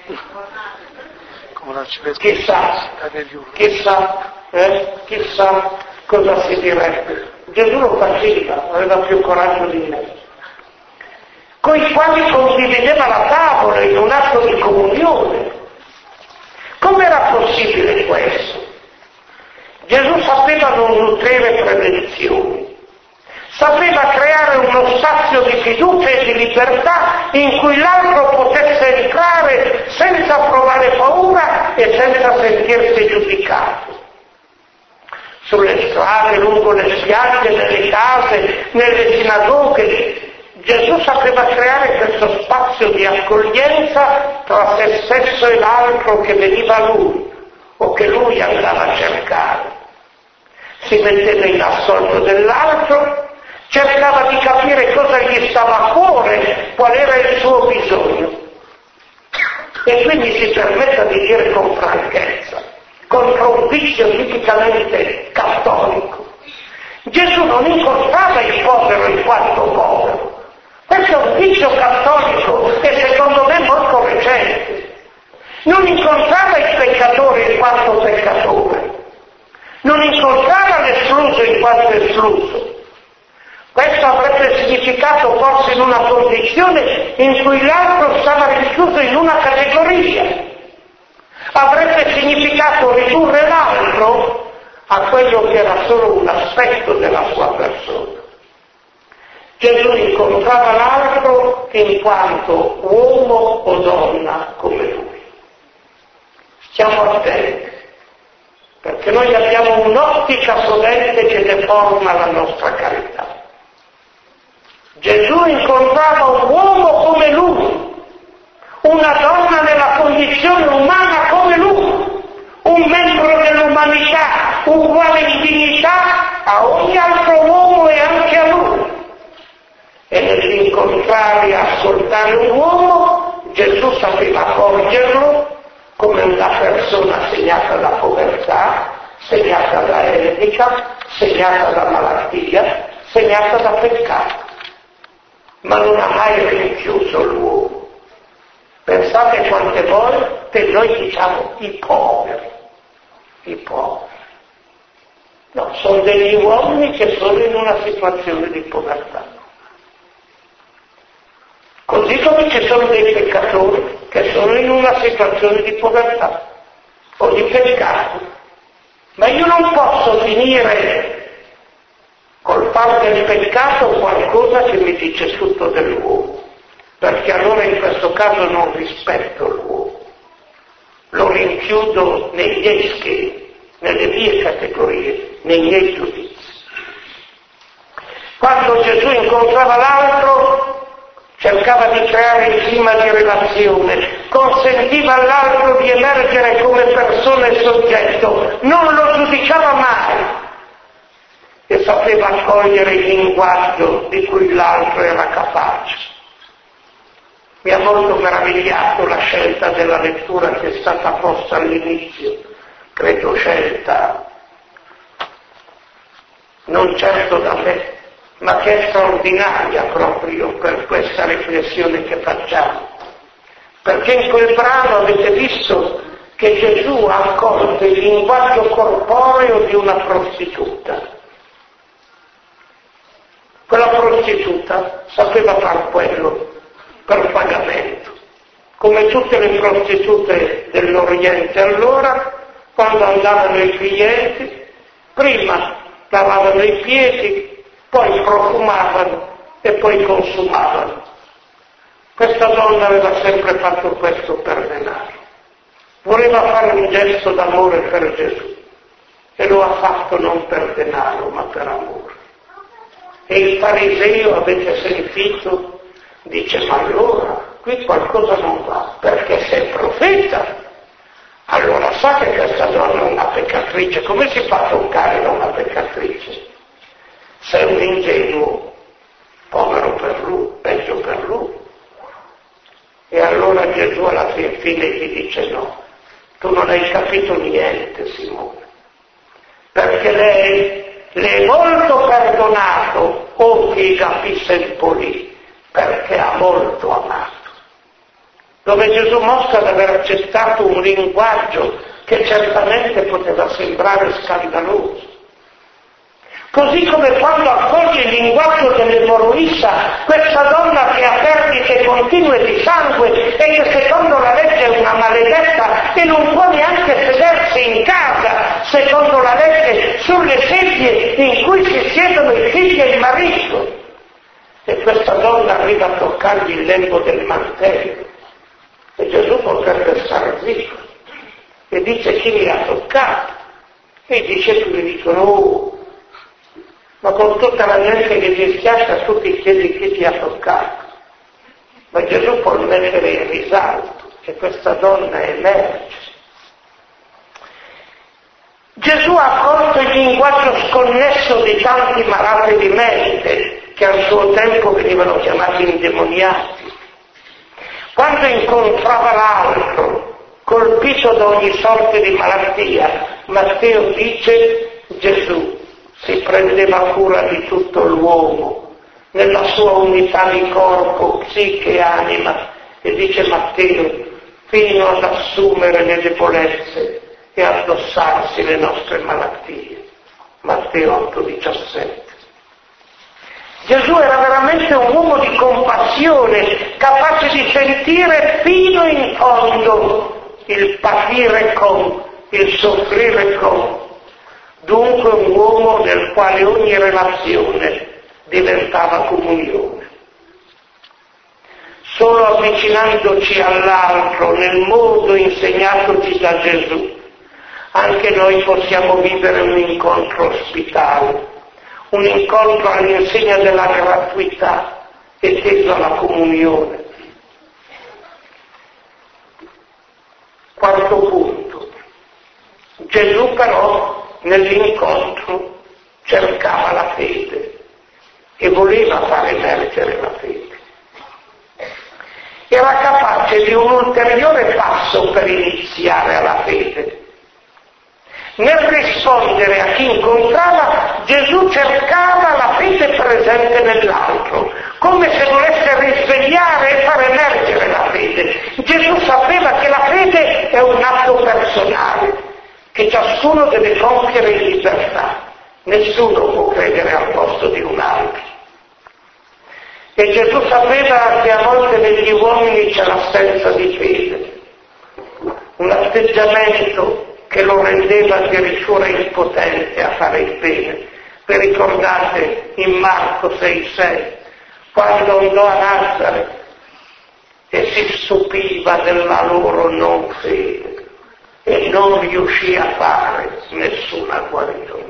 chissà, chissà, eh, chissà cosa si direbbe. Gesù lo faceva, aveva più coraggio di me, con i quali condivideva la tavola in un atto di comunione. Com'era possibile questo? Gesù sapeva non nutrire prevenzioni, sapeva creare uno spazio di fiducia e di libertà in cui l'altro potesse entrare senza provare paura e senza sentirsi giudicato. Sulle strade, lungo le spiagge, nelle case, nelle sinagoghe, Gesù sapeva creare questo spazio di accoglienza tra se stesso e l'altro che veniva a lui o che lui andava a cercare. Si metteva in ascolto dell'altro, cercava di capire cosa gli stava a cuore, qual era il suo bisogno. E quindi si permetta di dire con franchezza, contro un vizio tipicamente cattolico: Gesù non incontrava il povero in quanto povero. Questo è un vizio cattolico e secondo me molto recente. Non incontrava il peccatore in quanto peccatore, non incontrava l'escluso in quanto escluso. Questo avrebbe significato porsi in una condizione in cui l'altro stava rinchiuso in una categoria. Avrebbe significato ridurre l'altro a quello che era solo un aspetto della sua persona. Gesù incontrava l'altro in quanto uomo o donna come lui. Stiamo attenti, perché noi abbiamo un'ottica sovente che deforma la nostra carità. Gesù incontrava un uomo come lui, una donna nella condizione umana come lui, un membro dell'umanità uguale in dignità a ogni altro uomo e anche a lui. E nell'incontrare e ascoltare un uomo, Gesù sapeva accorgerlo come una persona segnata da povertà, segnata da eretica, segnata da malattia, segnata da peccato. Ma non ha mai rinchiuso l'uomo. Pensate quante volte noi diciamo i poveri, i poveri. No, sono degli uomini che sono in una situazione di povertà. Così come ci sono dei peccatori che sono in una situazione di povertà o di peccato. Ma io non posso finire col fare del peccato qualcosa che mi dice tutto dell'uomo, perché allora in questo caso non rispetto l'uomo, lo rinchiudo nei miei schemi, nelle mie categorie, nei miei giudizi. Quando Gesù incontrava l'altro, cercava di creare il clima di relazione, consentiva all'altro di emergere come persona e soggetto, non lo giudicava mai e sapeva accogliere il linguaggio di cui l'altro era capace. Mi ha molto meravigliato la scelta della lettura che è stata posta all'inizio, credo scelta non certo da me, ma che è straordinaria proprio per questa riflessione che facciamo. Perché in quel brano avete visto che Gesù ha accolto il linguaggio corporeo di una prostituta. Quella prostituta sapeva far quello per pagamento, come tutte le prostitute dell'Oriente allora, quando andavano i clienti, prima lavavano i piedi, poi profumavano e poi consumavano. Questa donna aveva sempre fatto questo per denaro. Voleva fare un gesto d'amore per Gesù e lo ha fatto non per denaro ma per amore. E il fariseo, avete sentito, dice: ma allora qui qualcosa non va, perché se è profeta allora sa che questa donna è una peccatrice. Come si fa a toccare da una peccatrice? Se è un ingenuo, povero per lui, peggio per lui. E allora Gesù alla fine capito niente, Simone, perché lei le è molto perdonato, o chi capisse un po' lì, perché ha molto amato. Dove Gesù mostra di aver accettato un linguaggio che certamente poteva sembrare scandaloso. Così come quando accoglie il linguaggio dell'emorroissa, questa donna che ha perdite continue di sangue e che secondo la legge è una maledetta e non può neanche sedersi in casa, secondo la legge, sulle sedie in cui si siedono i figli e il marito. E questa donna arriva a toccargli il lembo del mantello. E Gesù potrebbe stare zitto. E dice: chi mi ha toccato? E i discepoli dicono: oh, ma con tutta la gente che ti schiaccia tu ti chiedi chi ti ha toccato. Ma Gesù può mettere in risalto che questa donna emerge. Gesù ha colto il linguaggio sconnesso di tanti malati di mente che al suo tempo venivano chiamati indemoniati. Quando incontrava l'altro, colpito da ogni sorta di malattia, Matteo dice: Gesù si prendeva cura di tutto l'uomo, nella sua unità di corpo, psiche e anima, e dice Matteo, fino ad assumere le debolezze e addossarsi le nostre malattie. Matteo otto diciassette. Gesù era veramente un uomo di compassione, capace di sentire fino in fondo il patire con, il soffrire con. Dunque un uomo nel quale ogni relazione diventava comunione. Solo avvicinandoci all'altro nel modo insegnatoci da Gesù, anche noi possiamo vivere un incontro ospitale, un incontro all'insegna della gratuità e teso alla comunione. Quarto punto. Gesù però nell'incontro cercava la fede e voleva far emergere la fede. Era capace di un ulteriore passo per iniziare alla fede. Nel rispondere a chi incontrava, Gesù cercava la fede presente nell'altro, come se volesse risvegliare e far emergere la fede. Gesù sapeva che la fede è un atto personale, che ciascuno deve compiere in libertà. Nessuno può credere al posto di un altro. E Gesù sapeva che a volte negli uomini c'è l'assenza di fede, un atteggiamento che lo rendeva addirittura impotente a fare il bene. Vi ricordate in Marco sei sei, quando andò a Nazareth e si stupiva della loro non fede e non riuscì a fare nessuna guarigione.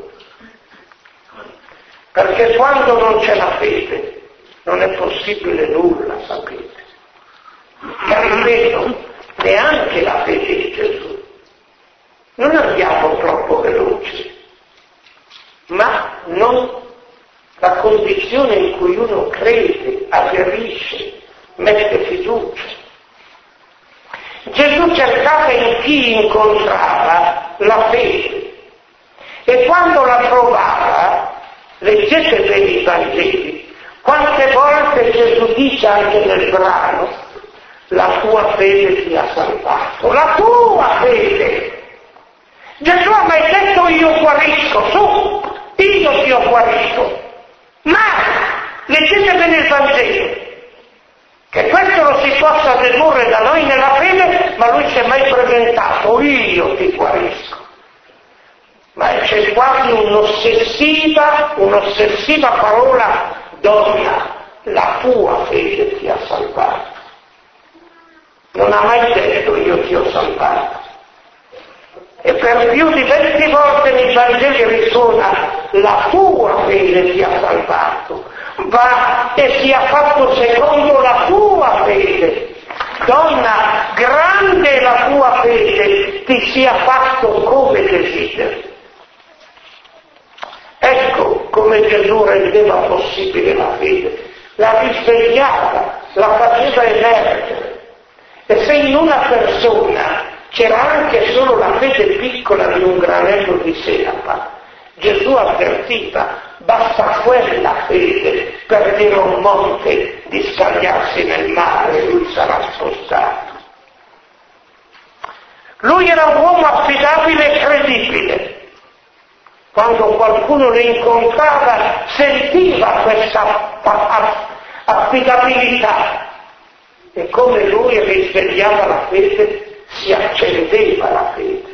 Perché quando non c'è la fede non è possibile nulla, sapete. Ma ripeto, neanche la fede di Gesù. Non andiamo troppo veloci, ma non la condizione in cui uno crede, aderisce, mette fiducia. Gesù cercava in chi incontrava la fede e quando la trovava, leggete bene i Vangeli, quante volte Gesù dice anche nel brano: la tua fede ti ha salvato, la tua fede. Gesù ha mai detto io guarisco, su, io ti ho guarito. Ma leggete bene il Vangelo, che questo lo si possa dedurre da noi nella fede, ma lui si è mai presentato, io ti guarisco. Ma c'è quasi un'ossessiva, un'ossessiva parola, donna, la tua fede ti ha salvato. Non ha mai detto io ti ho salvato. E per più di venti volte nei Vangeli risuona la tua fede ti ha salvato, va e sia fatto secondo la tua fede. Donna, grande è la tua fede, ti sia fatto come desideri. Ecco come Gesù rendeva possibile la fede, la risvegliava, la faceva emergere. E se in una persona c'era anche solo la fede piccola di un granello di senape. Gesù avvertiva, basta quella fede per dire a un monte di scagliarsi nel mare, lui sarà spostato. Lui era un uomo affidabile e credibile. Quando qualcuno lo incontrava sentiva questa affidabilità e come lui risvegliava la fede, si accendeva la fede.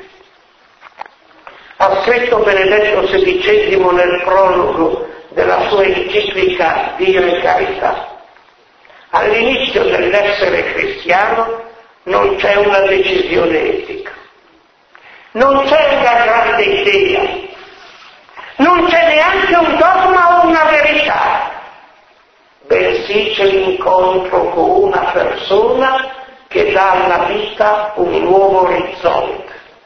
Ha scritto Benedetto sedicesimo nel prologo della sua enciclica Dire Carità. All'inizio dell'essere cristiano non c'è una decisione etica, non c'è una grande idea, non c'è neanche un dogma o una verità, bensì c'è l'incontro con una persona che dà alla vita un nuovo orizzonte.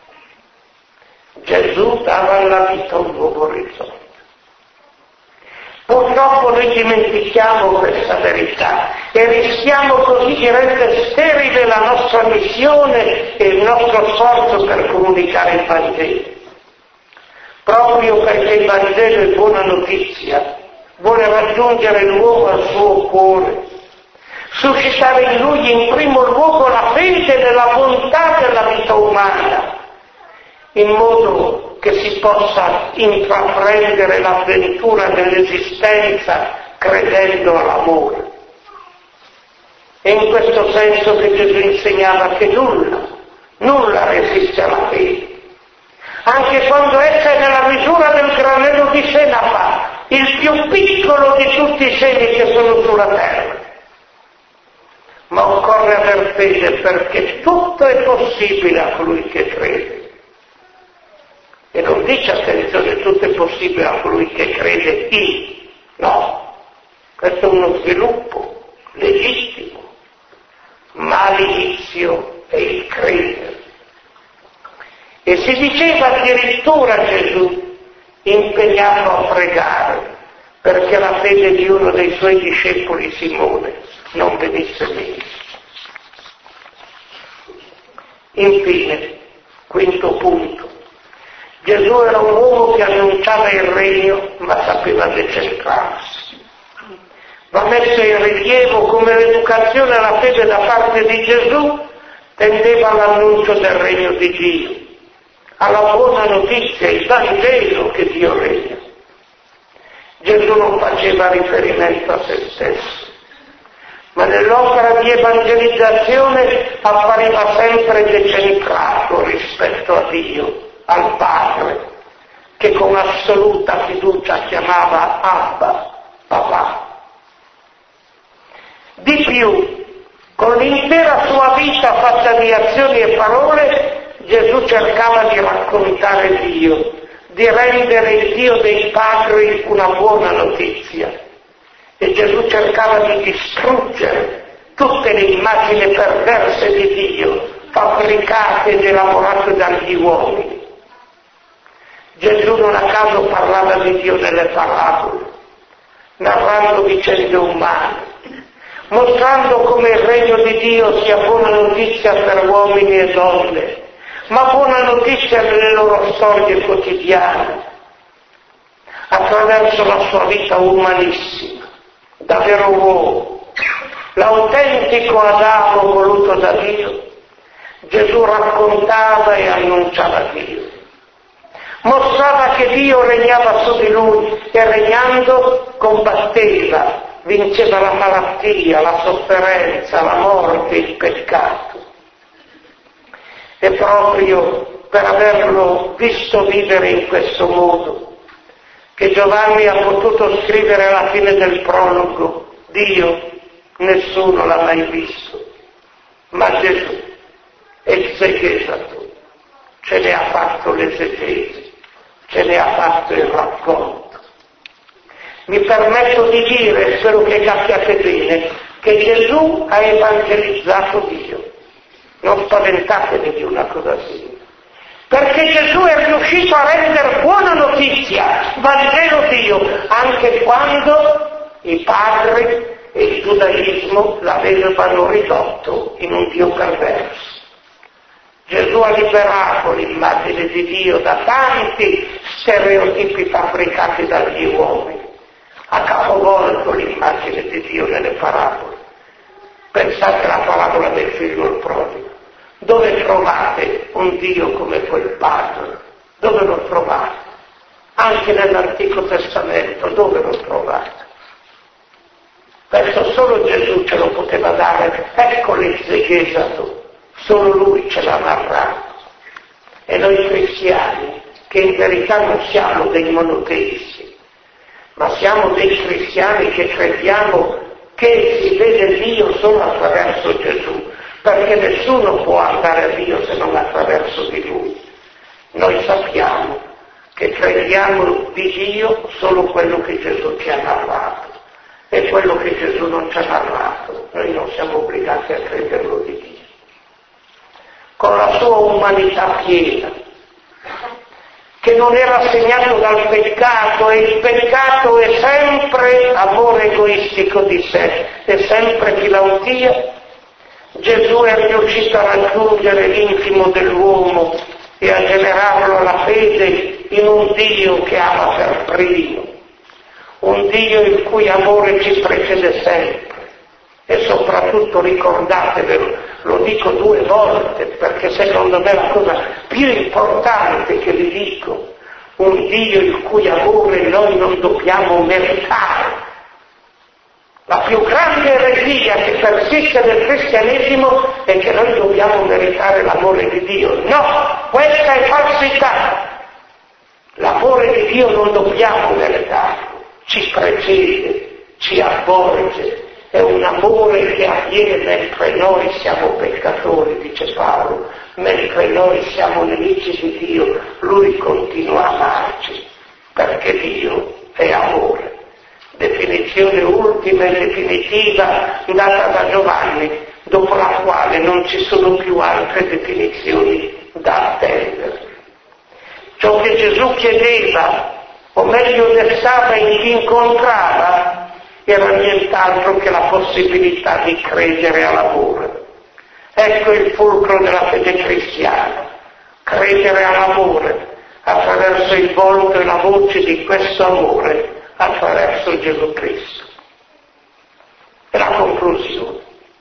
Gesù dava alla vita un nuovo orizzonte. Purtroppo noi dimentichiamo questa verità e rischiamo così di rendere sterile la nostra missione e il nostro sforzo per comunicare il Vangelo. Proprio perché il Vangelo è buona notizia, vuole raggiungere l'uomo al suo cuore, suscitare in lui in primo luogo la fede nella bontà della vita umana, in modo che si possa intraprendere l'avventura dell'esistenza credendo all'amore. È in questo senso che Gesù insegnava che nulla, nulla resiste alla fede. Anche quando essa è nella misura del granello di senape, il più piccolo di tutti i semi che sono sulla terra. Ma occorre aver fede perché tutto è possibile a colui che crede. E non dice, attenzione, tutto è possibile a colui che crede in. No, questo è uno sviluppo legittimo, ma l'inizio è il credere. E si diceva addirittura Gesù, impegnato a pregare, perché la fede di uno dei suoi discepoli, Simone, non venisse meno. Infine, quinto punto. Gesù era un uomo che annunciava il regno, ma sapeva decentrarsi. Va messo in rilievo come l'educazione alla fede da parte di Gesù tendeva all'annuncio del regno di Dio, alla buona notizia, il Vangelo che Dio regna. Gesù non faceva riferimento a se stesso, ma nell'opera di evangelizzazione appariva sempre decentrato rispetto a Dio, al Padre, che con assoluta fiducia chiamava Abba, papà. Di più, con l'intera sua vita fatta di azioni e parole, Gesù cercava di raccontare Dio, di rendere il Dio dei padri una buona notizia. E Gesù cercava di distruggere tutte le immagini perverse di Dio, fabbricate ed elaborate dagli uomini. Gesù non a caso parlava di Dio nelle parabole, narrando vicende umane, mostrando come il regno di Dio sia buona notizia per uomini e donne, ma buona notizia nelle loro storie quotidiane, attraverso la sua vita umanissima, davvero uomo, l'autentico Adamo voluto da Dio. Gesù raccontava e annunciava Dio. Mostrava che Dio regnava su di lui e regnando combatteva, vinceva la malattia, la sofferenza, la morte, il peccato. E proprio per averlo visto vivere in questo modo che Giovanni ha potuto scrivere alla fine del prologo: Dio nessuno l'ha mai visto, ma Gesù è il seghesato, ce ne ha fatto l'esegesi, ce ne ha fatto il racconto. Mi permetto di dire, spero che capiate bene, che Gesù ha evangelizzato Dio. Non spaventatevi di una cosa simile. Perché Gesù è riuscito a rendere buona notizia, Vangelo Dio, anche quando i padri e il giudaismo l'avevano ridotto in un Dio perverso. Gesù ha liberato l'immagine di Dio da tanti stereotipi fabbricati dagli uomini, ha capovolto l'immagine di Dio nelle parabole. Pensate alla parabola del figlio il prodigo. Dove trovate un Dio come quel padre? Dove lo trovate? Anche nell'Antico Testamento, dove lo trovate? Questo solo Gesù ce lo poteva dare, ecco l'esegesa tu. Solo lui ce l'ha narrato. E noi cristiani, che in verità non siamo dei monoteisti, ma siamo dei cristiani che crediamo che si vede Dio solo attraverso Gesù, perché nessuno può andare a Dio se non attraverso di Lui. Noi sappiamo che crediamo di Dio solo quello che Gesù ci ha narrato, e quello che Gesù non ci ha narrato, noi non siamo obbligati a crederlo di Dio. Con la sua umanità piena, che non era segnato dal peccato, e il peccato è sempre amore egoistico di sé, è sempre filautia, Gesù è riuscito a raggiungere l'intimo dell'uomo e a generarlo alla fede in un Dio che ama per primo, un Dio il cui amore ci precede sempre. E soprattutto ricordatevelo, lo dico due volte perché secondo me è la cosa più importante che vi dico, un Dio il cui amore noi non dobbiamo meritare. La più grande eresia che persiste nel cristianesimo è che noi dobbiamo meritare l'amore di Dio. No, questa è falsità. L'amore di Dio non dobbiamo meritarlo, ci precede, ci avvolge. È un amore che avviene mentre noi siamo peccatori, dice Paolo, mentre noi siamo nemici di Dio, Lui continua a amarci, perché Dio è amore. Definizione ultima e definitiva data da Giovanni, dopo la quale non ci sono più altre definizioni da attendere. Ciò che Gesù chiedeva, o meglio destava in chi incontrava, era nient'altro che la possibilità di credere all'amore. Ecco il fulcro della fede cristiana, credere all'amore, attraverso il volto e la voce di questo amore, attraverso Gesù Cristo. E la conclusione.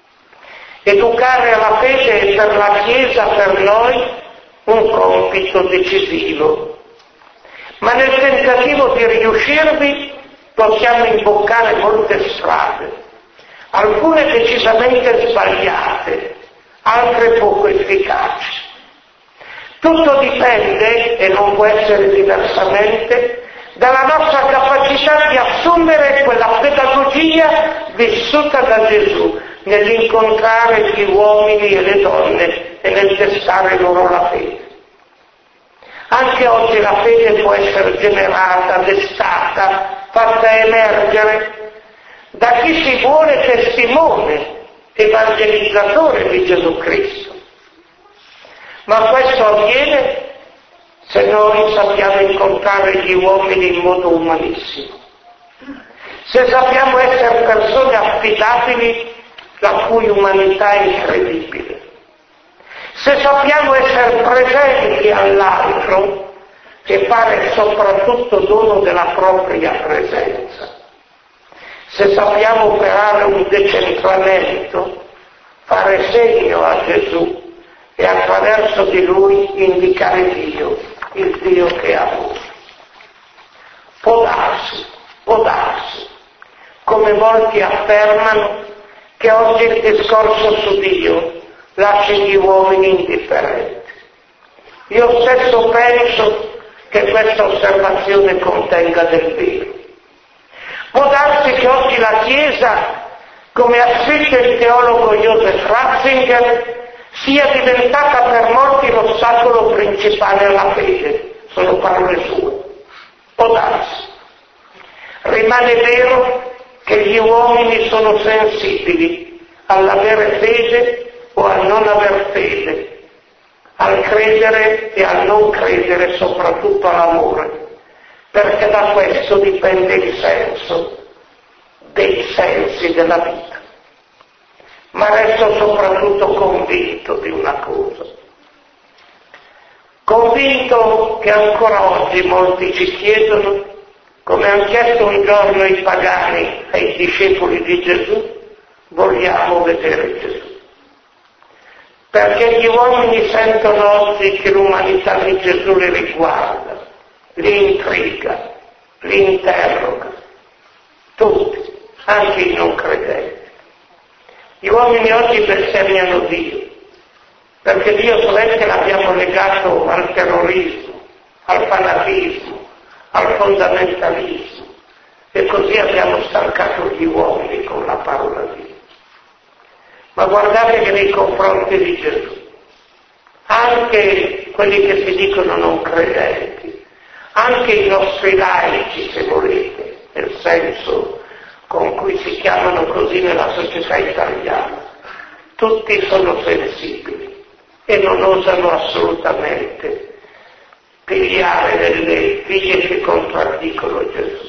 Educare alla fede è per la Chiesa, per noi, un compito decisivo. Ma nel tentativo di riuscirvi possiamo imboccare molte strade, alcune decisamente sbagliate, altre poco efficaci. Tutto dipende, e non può essere diversamente, dalla nostra capacità di assumere quella pedagogia vissuta da Gesù nell'incontrare gli uomini e le donne e nel testare loro la fede. Anche oggi la fede può essere generata, destata, fatta emergere da chi si vuole testimone, evangelizzatore di Gesù Cristo. Ma questo avviene se noi sappiamo incontrare gli uomini in modo umanissimo, se sappiamo essere persone affidabili la cui umanità è incredibile, se sappiamo essere presenti all'altro, che fare soprattutto dono della propria presenza, se sappiamo operare un decentramento, fare segno a Gesù e attraverso di Lui indicare Dio, il Dio che è amore. Può darsi, può darsi, come molti affermano, che oggi il discorso su Dio lascia gli uomini indifferenti. Io stesso penso che questa osservazione contenga del vero. Può darsi che oggi la Chiesa, come ha scritto il teologo Joseph Ratzinger, sia diventata per molti l'ostacolo principale alla fede. Sono parole sue. Può darsi. Rimane vero che gli uomini sono sensibili all'avere fede o al non aver fede, al credere e al non credere, soprattutto all'amore, perché da questo dipende il senso dei sensi della vita. Ma resto soprattutto convinto di una cosa, convinto che ancora oggi molti ci chiedono, come hanno chiesto un giorno i pagani ai discepoli di Gesù, vogliamo vedere Gesù. Perché gli uomini sentono oggi che l'umanità di Gesù li riguarda, li intriga, li interroga, tutti, anche i non credenti. Gli uomini oggi bestemmiano Dio, perché Dio solamente l'abbiamo legato al terrorismo, al fanatismo, al fondamentalismo, e così abbiamo stancato gli uomini con la parola di Dio. Ma guardate che nei confronti di Gesù, anche quelli che si dicono non credenti, anche i nostri laici, se volete, nel senso con cui si chiamano così nella società italiana, tutti sono sensibili e non osano assolutamente pigliare delle vie che contraddicono Gesù.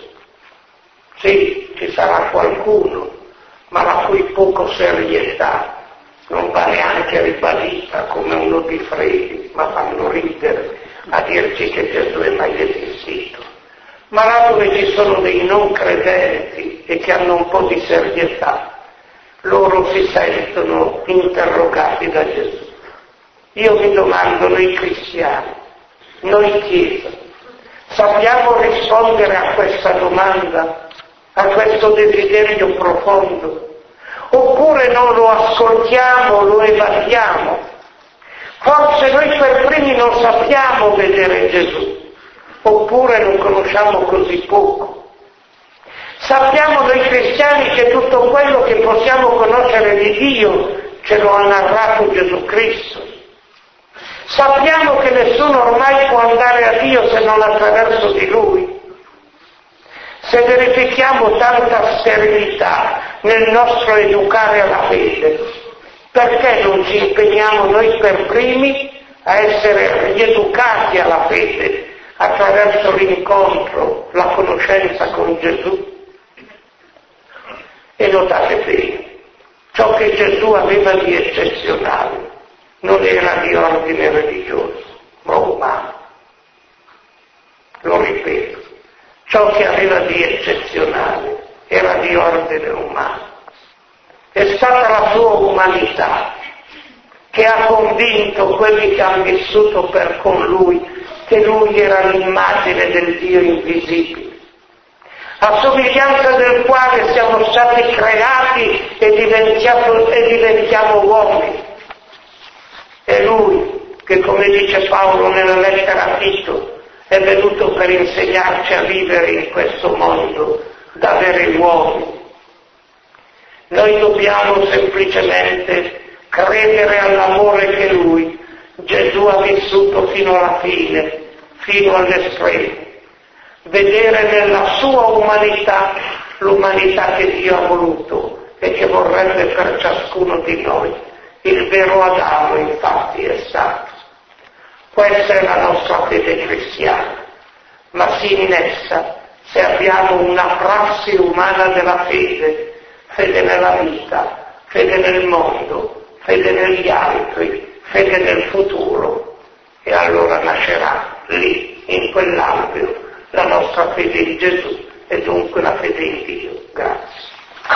Sì, ci sarà qualcuno, ma la cui poco serietà non va neanche ribadita come uno di Fredi, ma fanno ridere a dirci che Gesù è mai esistito. Ma là dove ci sono dei non credenti e che hanno un po' di serietà, loro si sentono interrogati da Gesù. Io mi domando, noi cristiani, noi Chiesa, sappiamo rispondere a questa domanda, a questo desiderio profondo, oppure non lo ascoltiamo, lo evadiamo? Forse noi per primi non sappiamo vedere Gesù, oppure lo conosciamo così poco. Sappiamo noi cristiani che tutto quello che possiamo conoscere di Dio ce lo ha narrato Gesù Cristo. Sappiamo che nessuno ormai può andare a Dio se non attraverso di Lui. Se verifichiamo tanta serenità nel nostro educare alla fede, perché non ci impegniamo noi per primi a essere rieducati alla fede attraverso l'incontro, la conoscenza con Gesù? E notate bene, ciò che Gesù aveva di eccezionale non era di ordine religioso, ma umano. Lo ripeto, ciò che aveva di eccezionale era di ordine umano. È stata la sua umanità che ha convinto quelli che hanno vissuto per con lui che lui era l'immagine del Dio invisibile, a somiglianza del quale siamo stati creati e diventiamo, e diventiamo uomini. È lui che, come dice Paolo nella lettera a Tito, è venuto per insegnarci a vivere in questo mondo da veri uomini. Noi dobbiamo semplicemente credere all'amore che lui, Gesù, ha vissuto fino alla fine, fino all'estremo. Vedere nella sua umanità l'umanità che Dio ha voluto e che vorrebbe per ciascuno di noi. Il vero Adamo, infatti, è stato. Questa è la nostra fede cristiana, ma si innesta se abbiamo una prassi umana della fede, fede nella vita, fede nel mondo, fede negli altri, fede nel futuro, e allora nascerà lì, in quell'alveo, la nostra fede in Gesù e dunque la fede in Dio. Grazie.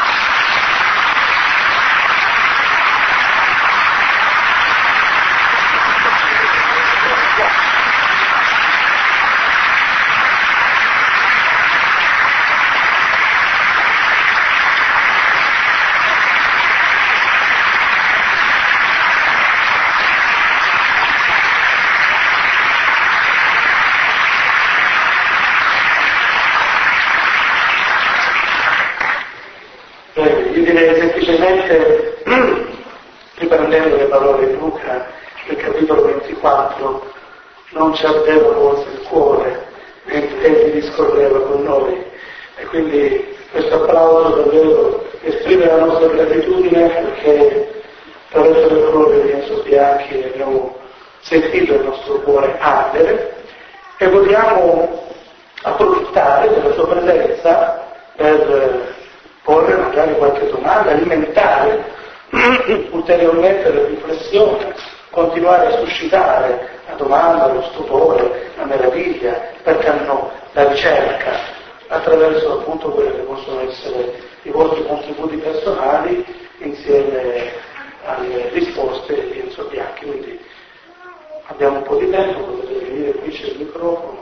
Semplicemente, riprendendo le parole di Luca, nel capitolo ventiquattro, non ci ardeva forse il cuore mentre egli discorreva con noi, e quindi questo applauso davvero esprime la nostra gratitudine, perché attraverso le parole di Enzo Bianchi abbiamo sentito il nostro cuore ardere e vogliamo approfittare della sua presenza per porre magari qualche domanda, alimentare ulteriormente la riflessione, continuare a suscitare domanda, lo stupore, la meraviglia, perché no, la ricerca, attraverso appunto quelle che possono essere i vostri contributi personali insieme alle risposte di Enzo Bianchi. Quindi abbiamo un po' di tempo, potete venire, qui c'è il microfono.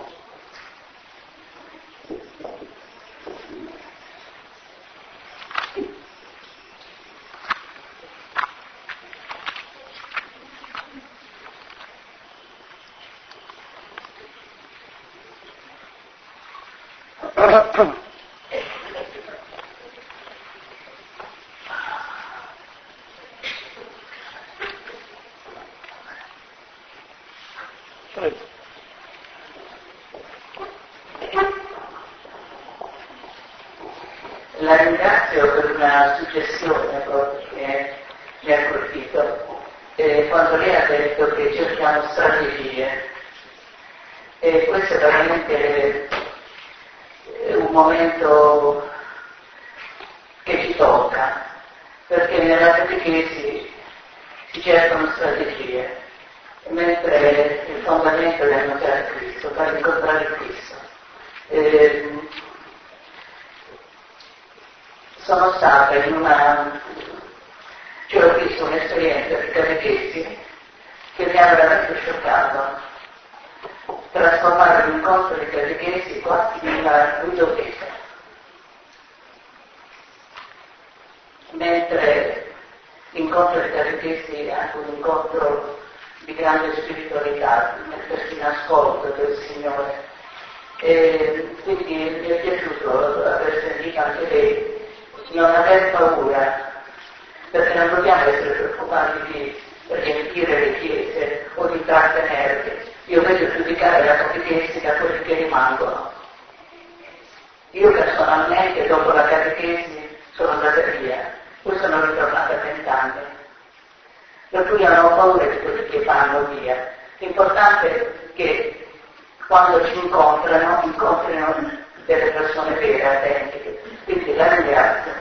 La ringrazio per una suggestione proprio che mi ha colpito, eh, quando lei ha detto che cerchiamo strategie. E questo è veramente un momento che ci tocca, perché nella catechesi si cercano strategie, mentre il fondamento è annunciare Cristo, far incontrare Cristo. Eh, sono stata in una, cioè ho visto un'esperienza di catechesi che mi ha veramente scioccato, trasformare l'incontro di catechesi quasi in una ludoteca, mentre l'incontro di catechesi è anche un incontro di grande spiritualità, mettersi in ascolto del Signore. E quindi mi è piaciuto aver sentito anche lei non aver paura, perché non dobbiamo essere preoccupati di riempire le chiese o di trattenerle. Io vedo giudicare la catechesi da quelli che rimangono. Io personalmente dopo la catechesi sono andata via, poi sono ritornata a vent'anni. Per cui non ho paura di quelli che vanno via. L'importante è che quando ci incontrano, incontrino delle persone vere, autentiche. Quindi la ringrazio.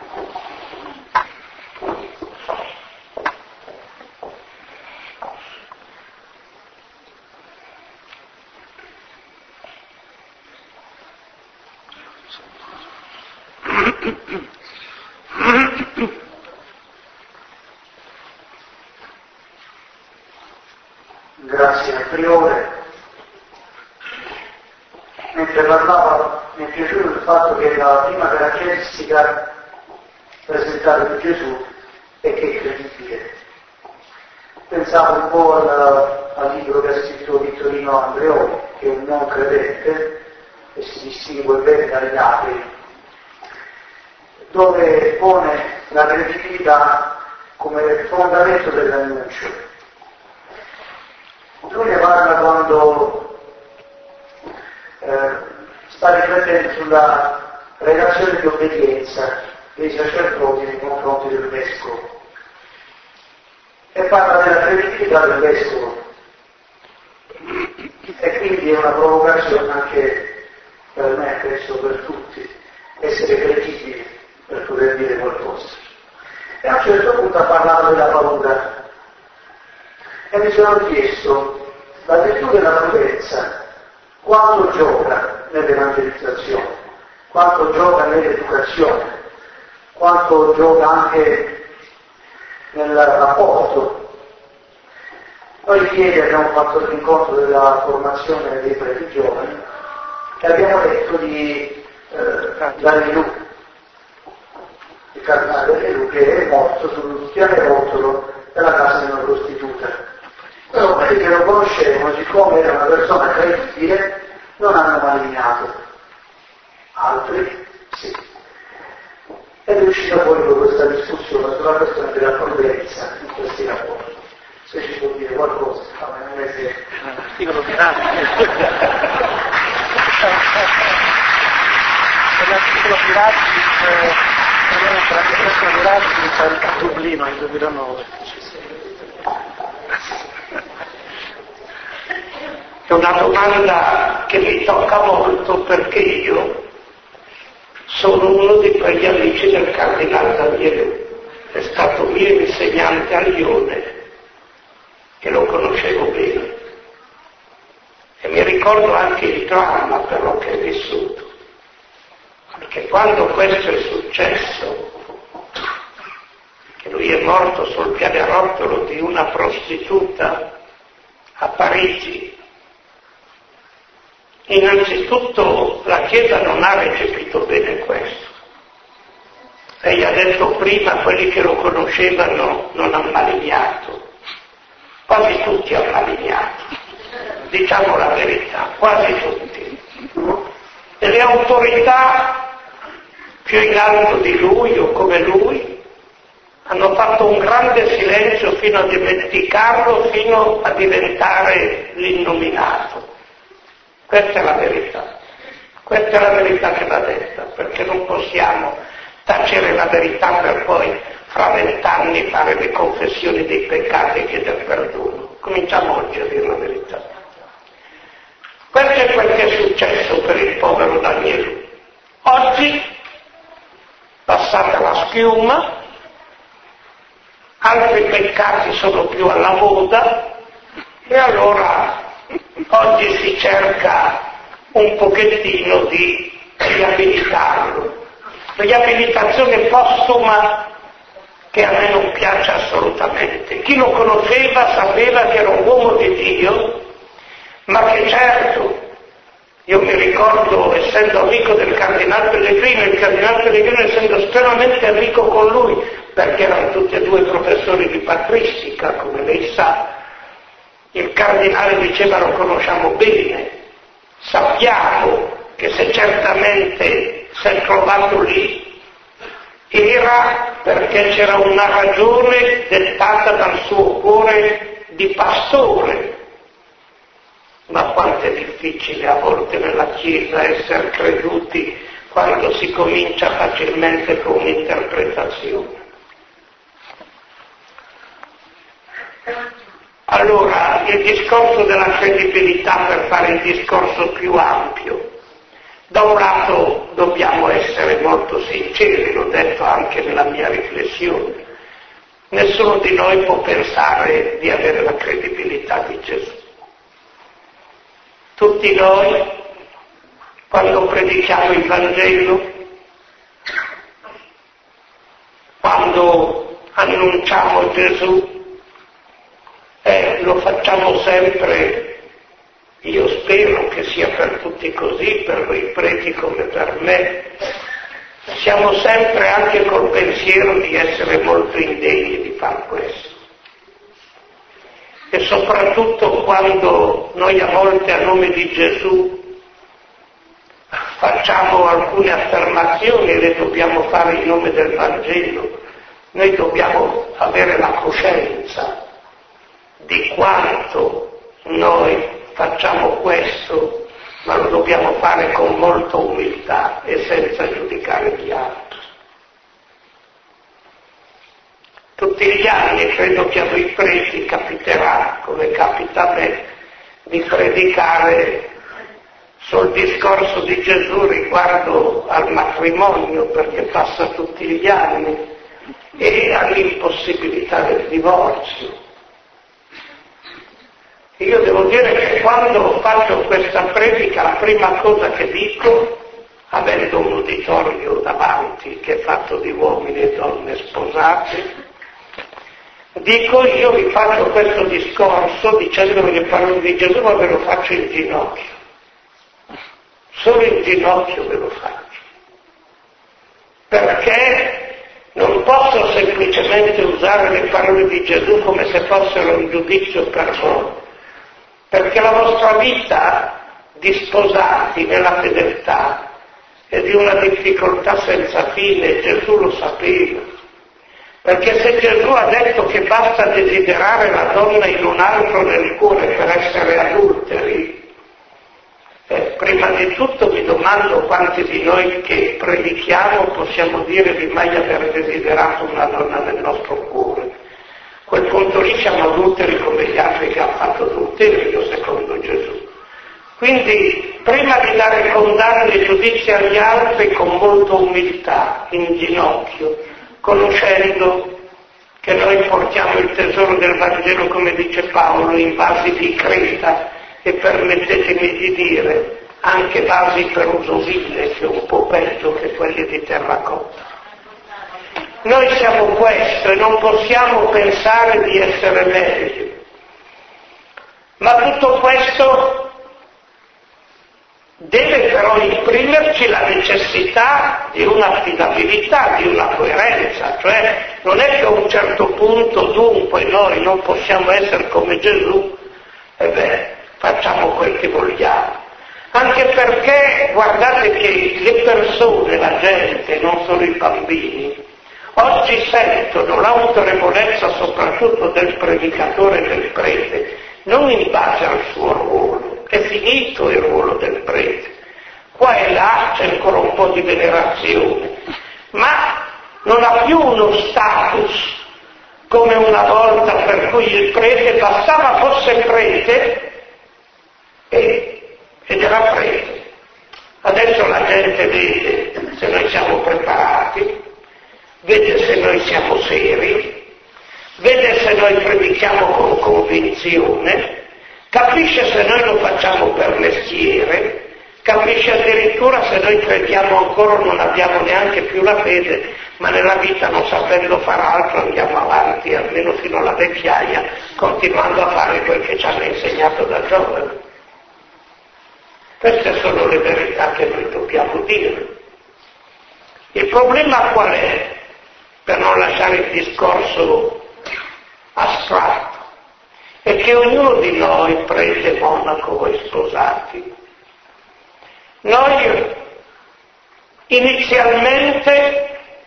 Grazie al Priore. Mentre parlava mi è piaciuto il fatto che la prima caratteristica presentata di Gesù è che è credibile. Pensavo un po' al, al libro che ha scritto Vittorino Andreoli, che è un non credente e si distingue bene dagli altri, dove pone la credibilità come fondamento dell'annuncio. Lui ne parla quando eh, sta riflettendo sulla relazione di obbedienza dei sacerdoti nei confronti del vescovo e parla della credibilità del vescovo, e quindi è una provocazione anche per me, penso per tutti, essere credibili per poter dire qualcosa. E a un certo punto ha parlato della paura e mi sono chiesto la virtù della prudenza quanto gioca nell'evangelizzazione, quanto gioca nell'educazione, quanto gioca anche nel rapporto. Noi ieri abbiamo fatto l'incontro della formazione dei preti giovani e abbiamo detto di eh, Galileu, il cardinale Galileu, che è morto sul pianerottolo della casa di una prostituta. Però quelli che lo conoscevano, siccome era una persona credibile, non hanno malignato. Altri sì. Ed è uscita fuori questa discussione sulla questione della prudenza in questi rapporti. Se ci può dire qualcosa, non è che... L'articolo Pirati. L'articolo Pirati, l'articolo Pirati a Dublino nel duemilanove. È una domanda che mi tocca molto perché io sono uno di quegli amici del cardinale Daniele, è stato mio insegnante a Lione, che lo conoscevo bene. E mi ricordo anche il dramma però che è vissuto, perché quando questo è successo, che lui è morto sul pianerottolo di una prostituta a Parigi, innanzitutto la Chiesa non ha recepito bene questo. Lei ha detto prima quelli che lo conoscevano non hanno malignato, quasi tutti hanno malignato, diciamo la verità, quasi tutti. E le autorità più in alto di lui o come lui hanno fatto un grande silenzio fino a dimenticarlo, fino a diventare l'innominato. Questa è la verità, questa è la verità che va detta, perché non possiamo tacere la verità per poi fra vent'anni fare le confessioni dei peccati e chiedere perdono. Cominciamo oggi a dire la verità. Questo è quel che è successo per il povero Daniele. Oggi, passata la schiuma, altri peccati sono più alla moda e allora oggi si cerca un pochettino di riabilitarlo. Riabilitazione postuma che a me non piace assolutamente. Chi lo conosceva sapeva che era un uomo di Dio, ma che certo, io mi ricordo, essendo amico del Cardinale Pellegrino, il Cardinale Pellegrino essendo estremamente amico con lui, perché erano tutti e due professori di patristica, come lei sa, il Cardinale diceva lo conosciamo bene, sappiamo che se certamente si è trovato lì era perché c'era una ragione dettata dal suo cuore di pastore. Ma quanto è difficile a volte nella Chiesa essere creduti quando si comincia facilmente con un'interpretazione. Allora, il discorso della credibilità, per fare il discorso più ampio, da un lato dobbiamo essere molto sinceri, l'ho detto anche nella mia riflessione, nessuno di noi può pensare di avere la credibilità di Gesù. Tutti noi, quando predichiamo il Vangelo, quando annunciamo Gesù, eh, lo facciamo sempre. Io spero che sia per tutti così, per voi preti come per me. Siamo sempre anche col pensiero di essere molto indegni di far questo. E soprattutto quando noi a volte a nome di Gesù facciamo alcune affermazioni e le dobbiamo fare in nome del Vangelo, noi dobbiamo avere la coscienza di quanto noi facciamo questo, ma lo dobbiamo fare con molta umiltà e senza giudicare gli altri. Tutti gli anni credo che a voi preti capiterà, come capita a me, di predicare sul discorso di Gesù riguardo al matrimonio, perché passa tutti gli anni, e all'impossibilità del divorzio. Io devo dire che quando faccio questa predica la prima cosa che dico, avendo un uditorio davanti che è fatto di uomini e donne sposate, dico io vi faccio questo discorso dicendovi le parole di Gesù, ma ve lo faccio in ginocchio. Solo in ginocchio ve lo faccio. Perché non posso semplicemente usare le parole di Gesù come se fossero un giudizio per voi. Perché la vostra vita di sposati nella fedeltà è di una difficoltà senza fine, Gesù lo sapeva. Perché se Gesù ha detto che basta desiderare la donna in un altro nel cuore per essere adulteri, eh, prima di tutto mi domando quanti di noi che predichiamo possiamo dire di mai aver desiderato una donna nel nostro cuore. A quel punto lì siamo adulteri come gli altri che hanno fatto adulterio secondo Gesù. Quindi prima di dare condanne e giudizi agli altri con molta umiltà, in ginocchio, conoscendo che noi portiamo il tesoro del Vangelo, come dice Paolo, in vasi di creta e permettetemi di dire anche vasi per uso vile, che è un po' peggio che quelli di terracotta. Noi siamo questo e non possiamo pensare di essere meglio. Ma tutto questo deve però imprimerci la necessità di un'affidabilità, di una coerenza, cioè non è che a un certo punto dunque noi non possiamo essere come Gesù, e beh, facciamo quel che vogliamo. Anche perché guardate che le persone, la gente, non solo i bambini, oggi sentono l'autorevolezza soprattutto del predicatore e del prete, non in base al suo ruolo, è finito il ruolo del prete. Qua e là c'è ancora un po' di venerazione, ma non ha più uno status come una volta per cui il prete bastava fosse prete e, ed era prete. Adesso la gente vede se noi siamo preparati, vede se noi siamo seri, vede se noi predichiamo con convinzione, capisce se noi lo facciamo per mestiere, capisce addirittura se noi crediamo ancora, non abbiamo neanche più la fede, ma nella vita non sapendo far altro andiamo avanti, almeno fino alla vecchiaia, continuando a fare quel che ci hanno insegnato da giovani. Queste sono le verità che noi dobbiamo dire. Il problema qual è? Per non lasciare il discorso astratto, è che ognuno di noi, prete, monaco e sposati, noi inizialmente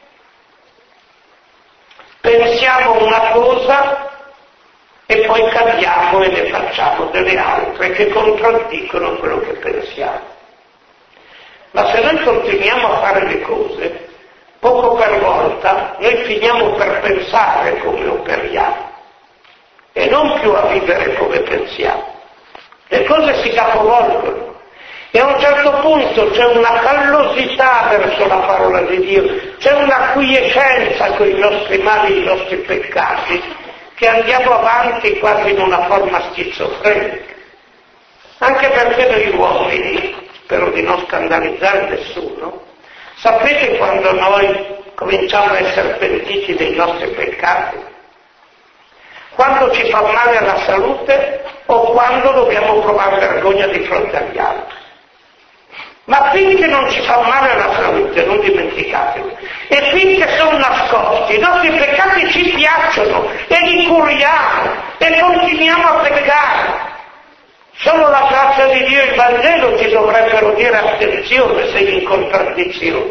pensiamo una cosa e poi cadiamo e ne facciamo delle altre che contraddicono quello che pensiamo. Ma se noi continuiamo a fare le cose, poco per volta noi finiamo per pensare come operiamo e non più a vivere come pensiamo. Le cose si capovolgono e a un certo punto c'è una callosità verso la parola di Dio, c'è una quiescenza con i nostri mali e i nostri peccati, che andiamo avanti quasi in una forma schizofrenica. Anche perché noi uomini, spero di non scandalizzare nessuno, sapete quando noi cominciamo a essere pentiti dei nostri peccati? Quando ci fa male alla salute o quando dobbiamo provare vergogna di fronte agli altri. Ma finché non ci fa male alla salute, non dimenticatelo, e finché sono nascosti, i nostri peccati ci piacciono e li curiamo e continuiamo a peccare. Solo la grazia di Dio e il Vangelo ci dovrebbero dire attenzione, sei in contraddizione.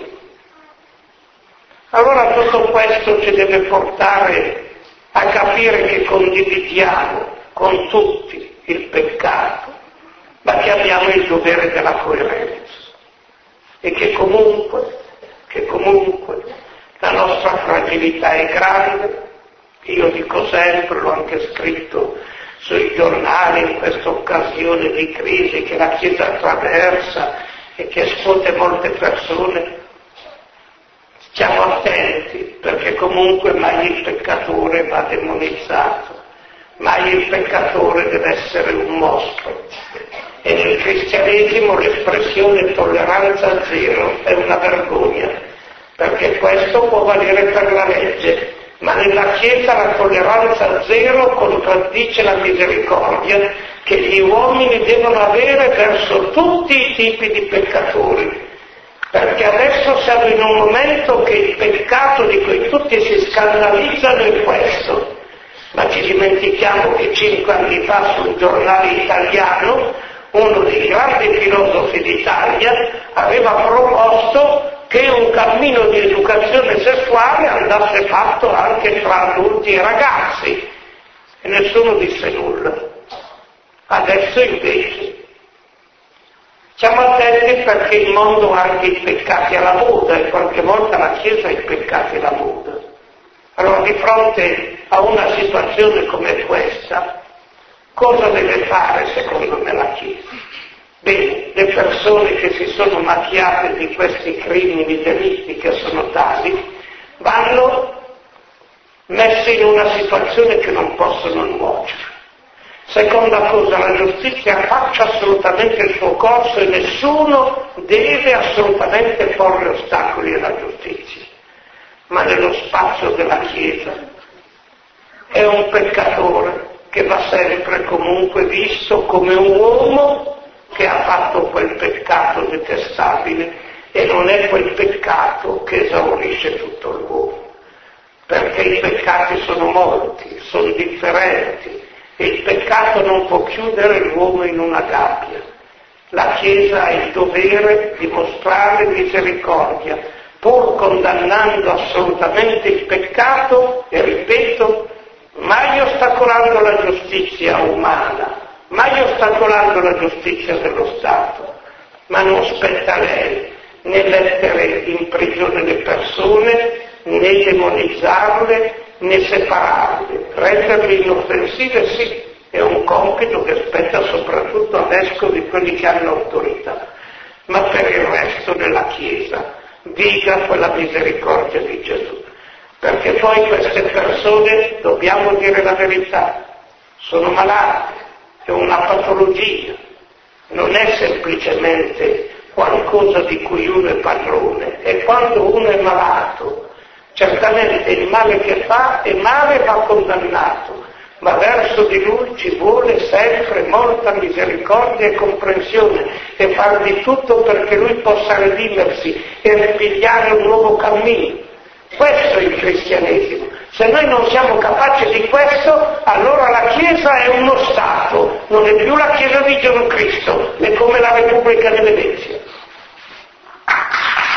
Allora tutto questo ci deve portare a capire che condividiamo con tutti il peccato, ma che abbiamo il dovere della coerenza. E che comunque, che comunque la nostra fragilità è grande. Io dico sempre, l'ho anche scritto sui giornali in questa occasione di crisi che la Chiesa attraversa e che scuote molte persone. Stiamo attenti, perché comunque mai il peccatore va demonizzato, mai il peccatore deve essere un mostro. E nel cristianesimo l'espressione tolleranza zero è una vergogna, perché questo può valere per la legge, ma nella Chiesa la tolleranza zero contraddice la misericordia che gli uomini devono avere verso tutti i tipi di peccatori, perché adesso siamo in un momento che il peccato di cui tutti si scandalizzano è questo, ma ci dimentichiamo che cinque anni fa su un giornale italiano uno dei grandi filosofi d'Italia aveva proposto che un cammino di educazione sessuale andasse fatto anche tra adulti e ragazzi, e nessuno disse nulla. Adesso invece siamo attenti, perché il mondo ha anche i peccati alla moda e qualche volta la Chiesa ha i peccati alla moda. Allora, di fronte a una situazione come questa, cosa deve fare secondo me la Chiesa? Bene, le persone che si sono macchiate di questi crimini, delitti che sono tali, vanno messe in una situazione che non possono nuocere. Seconda cosa, la giustizia faccia assolutamente il suo corso e nessuno deve assolutamente porre ostacoli alla giustizia. Ma nello spazio della Chiesa è un peccatore che va sempre comunque visto come un uomo che ha fatto quel peccato detestabile e non è quel peccato che esaurisce tutto l'uomo, perché i peccati sono molti, sono differenti e il peccato non può chiudere l'uomo in una gabbia. La Chiesa ha il dovere di mostrare misericordia, pur condannando assolutamente il peccato e, ripeto, mai ostacolando la giustizia umana, mai ostacolando la giustizia dello Stato, ma non spetta a lei né mettere in prigione le persone, né demonizzarle, né separarle. Renderle inoffensive sì, è un compito che spetta soprattutto a vescovi, quelli che hanno autorità, ma per il resto della Chiesa viga quella misericordia di Gesù. Perché poi queste persone, dobbiamo dire la verità, sono malate, è una patologia, non è semplicemente qualcosa di cui uno è padrone, e quando uno è malato, certamente il male che fa è male, va condannato, ma verso di lui ci vuole sempre molta misericordia e comprensione e far di tutto perché lui possa redimersi e ripigliare un nuovo cammino. Questo è il cristianesimo. Se noi non siamo capaci di questo, allora la Chiesa è uno Stato, non è più la Chiesa di Gesù Cristo, è come la Repubblica di Venezia.